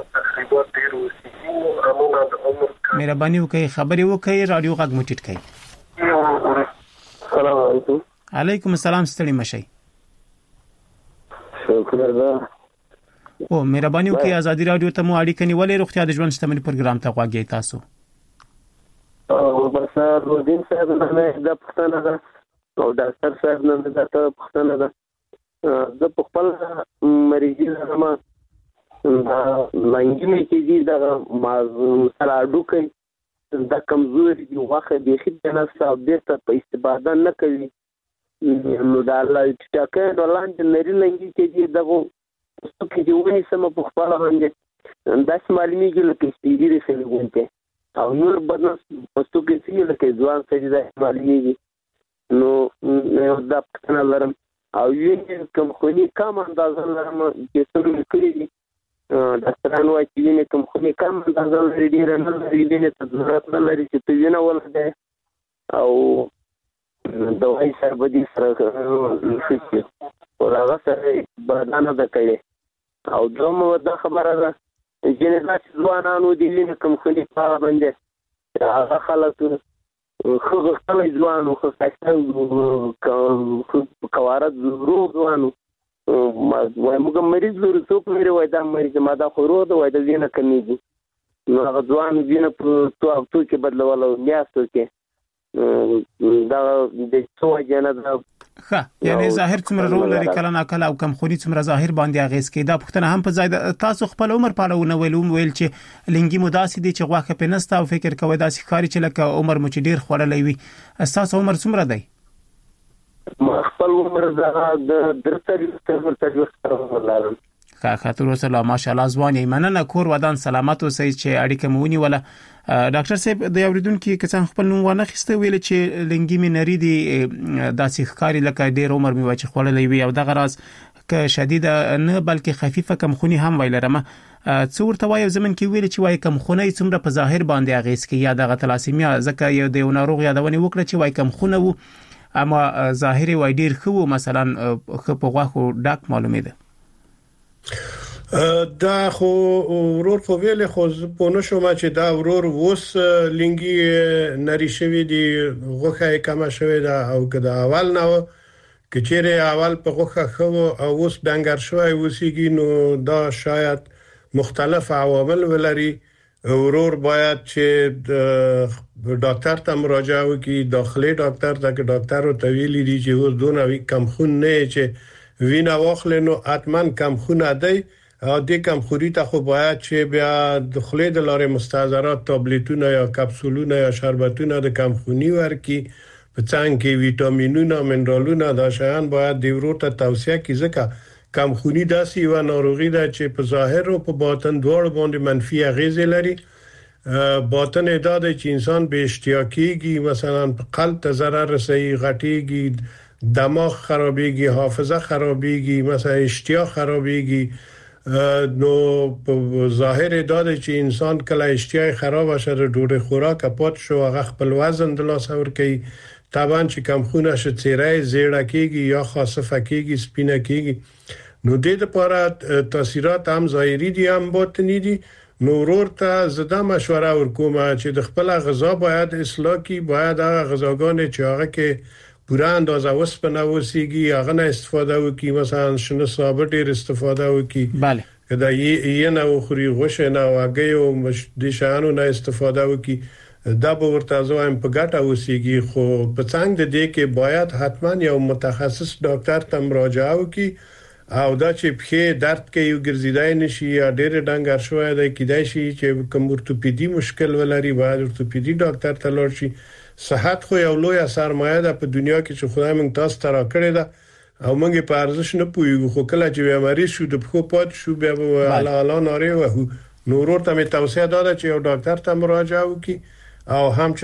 مهرباني وکړئ خبري وکړئ رادیو غاګ مټټ کړئ. السلام علیکم. علیکم السلام ستړي مشي. شکر ده. او مهرباني وکړئ آزادۍ رادیو ته مو اړیکه نیولې روغتیا د ژوند شتمنۍ پروګرام ته غواګي تاسو. او بس روزین صاحب نه د پښتنه ده او ډاکټر صاحب نه د پښتنه ده د خپل مریضي زما لنګي کې دي د مسله ډوکې د کمزوري دی واخه به خدمت صاحب د په استفاده نه کوي نو دا لا ټاکه ولان د نری لنګي کې دي دغه څه کې ونی سم په خپل باندې داس معلومي کې لکه سپیډي سره او نور بدن پستو کې چې لکه ځوان سجده معلومیږي نو دا پښتنه لرم او یې کوم خوني کم اندازه لرم چې څنګه کړی ډاکټرانو وايي چې کوم خوني کم اندازه لري ډیر نه لري دې ته ضرورت نه لري چې ته وینه ولده او دوای سره بدی سره شي او هغه سره بدن د کړي او دومره دا خبره ده جنازات ځوانانو دي لنه کوم خلي په باندې هغه خلک خو خلک ځوانو خو څنګه کوارت روغ ځوانو ما موږ مریض لرو څوک لري وای دا مریض ما دا خو روغ وای دا وینه کمیږي نو هغه ځوان وینه په تو کې بدلول او میاستو کې دا د څو جنازه ښه یعنی ظاهر څومره رول لري کله نه کله او کم خوري څومره ظاهر باندې اغیز کوي. دا پښتنه هم په ځای تاسو خپل عمر په اړه ویل چې لنګي مداسي دي چې غواخه په نستا او فکر کوي دا ښکاری چې لکه عمر مو چې ډیر خورلې وي. تاسو عمر څومره دی؟ خپل عمر د درته لرم. خاطر وسله ماشاءالله ځوان یې مننه کور ودان سلامت اوسئ چې اړیکه مونی ولا. ډاکټر صاحب د اوریدونکو کسان خپل نوم ونه خسته ویل چې لنګي می نری دي داسې ښکاری لکه ډیر عمر می واچ خوللې وي او دغه راز ک شدید نه بلکې خفيفه کم خونی هم ویلرمه څورته وایو زمون کې ویل چې وای کم خونی څومره په ظاهر باندې اغیز کوي یا دغه تلاسیمیا ځکه یو د ناروغ یادونه وکړه چې وای کم خونه وو اما ظاهري وای ډیر خو مثلا په غوخو ډاک معلومه ده. دا خو ورور خو ویل خو په نو شو ما چې دا ورور وس لنګي نری شوی دی غوخه کم شوی دا او کدا اول نو کچېره اول په غوخه خو او وس بنګر شوی وسیږي نو دا شاید مختلف عوامل ولري. ورور باید چې ډاکټر ته مراجعه وکړي داخلي ډاکټر ته ډاکټر او طویل دي چې و دونه کم خون نه چې وینا واخل نو اتمن کم خون دی او د کم خوري ته خو باید چې بیا د خلې د لارې مستحضرات تابلیتونه یا کپسولونه یا شربتونه د کم خونی ورکی په څنګه کې ویټامینونه منرالونه دا شیان باید د ورور ته توصیه کی ځکه کم خونی داسې و ناروغي ده چې په ظاهر او په باطن دواړو باندې منفي اغیز لري. باطن ادا د چې انسان به اشتیاقيږي مثلا په قلب ته ضرر رسي غټيږي دماغ خرابيږي حافظه خرابيږي مثلا اشتیا خرابيږي نو په ظاهر داده چې انسان کله اشتیا خراب شي ډوډۍ خوراک پات شو هغه خپل وزن د لاس اور کوي طبعا چې کم خونه شي چیرې زیړه کیږي یا خاصه فکیږي سپینه کیږي نو د دې لپاره تاثیرات هم ظاهري دي هم باطنی دي. نو ورته زده مشوره ورکوم چې د خپل غذا باید اصلاح کی، باید هغه غذاګانې چې هغه کې پوره اندازه وسپنه وسیږي هغه نه استفاده وکړي، مثلا شنه سابه ډیر استفاده وکړي. بله کدا یې نه خوري غوښه نه واګي او د شانو نه استفاده وکړي دا به ورته ځوام په ګټه وسیږي. خو په څنګه د دې کې باید حتما یو متخصص ډاکټر ته مراجعه وکړي او دا چې په درد کې یو ګرځیدای نشي یا ډېر ډنګر شوی دی کیدای شي چې کوم ورتوپیدي مشکل ولري باید ورتوپیدي ډاکټر ته لاړ شي. صحت خو یو لوی سرمایه ده په دنیا کې چې خدای موږ تاسو ته راکړی ده او موږ په ارزښت نه پوهیږو. خو کله چې بیماری شو د خو پات شو بیا الله ناره وه نور ورته مې توصیه داده چې یو ډاکټر ته مراجعه وکړي او هم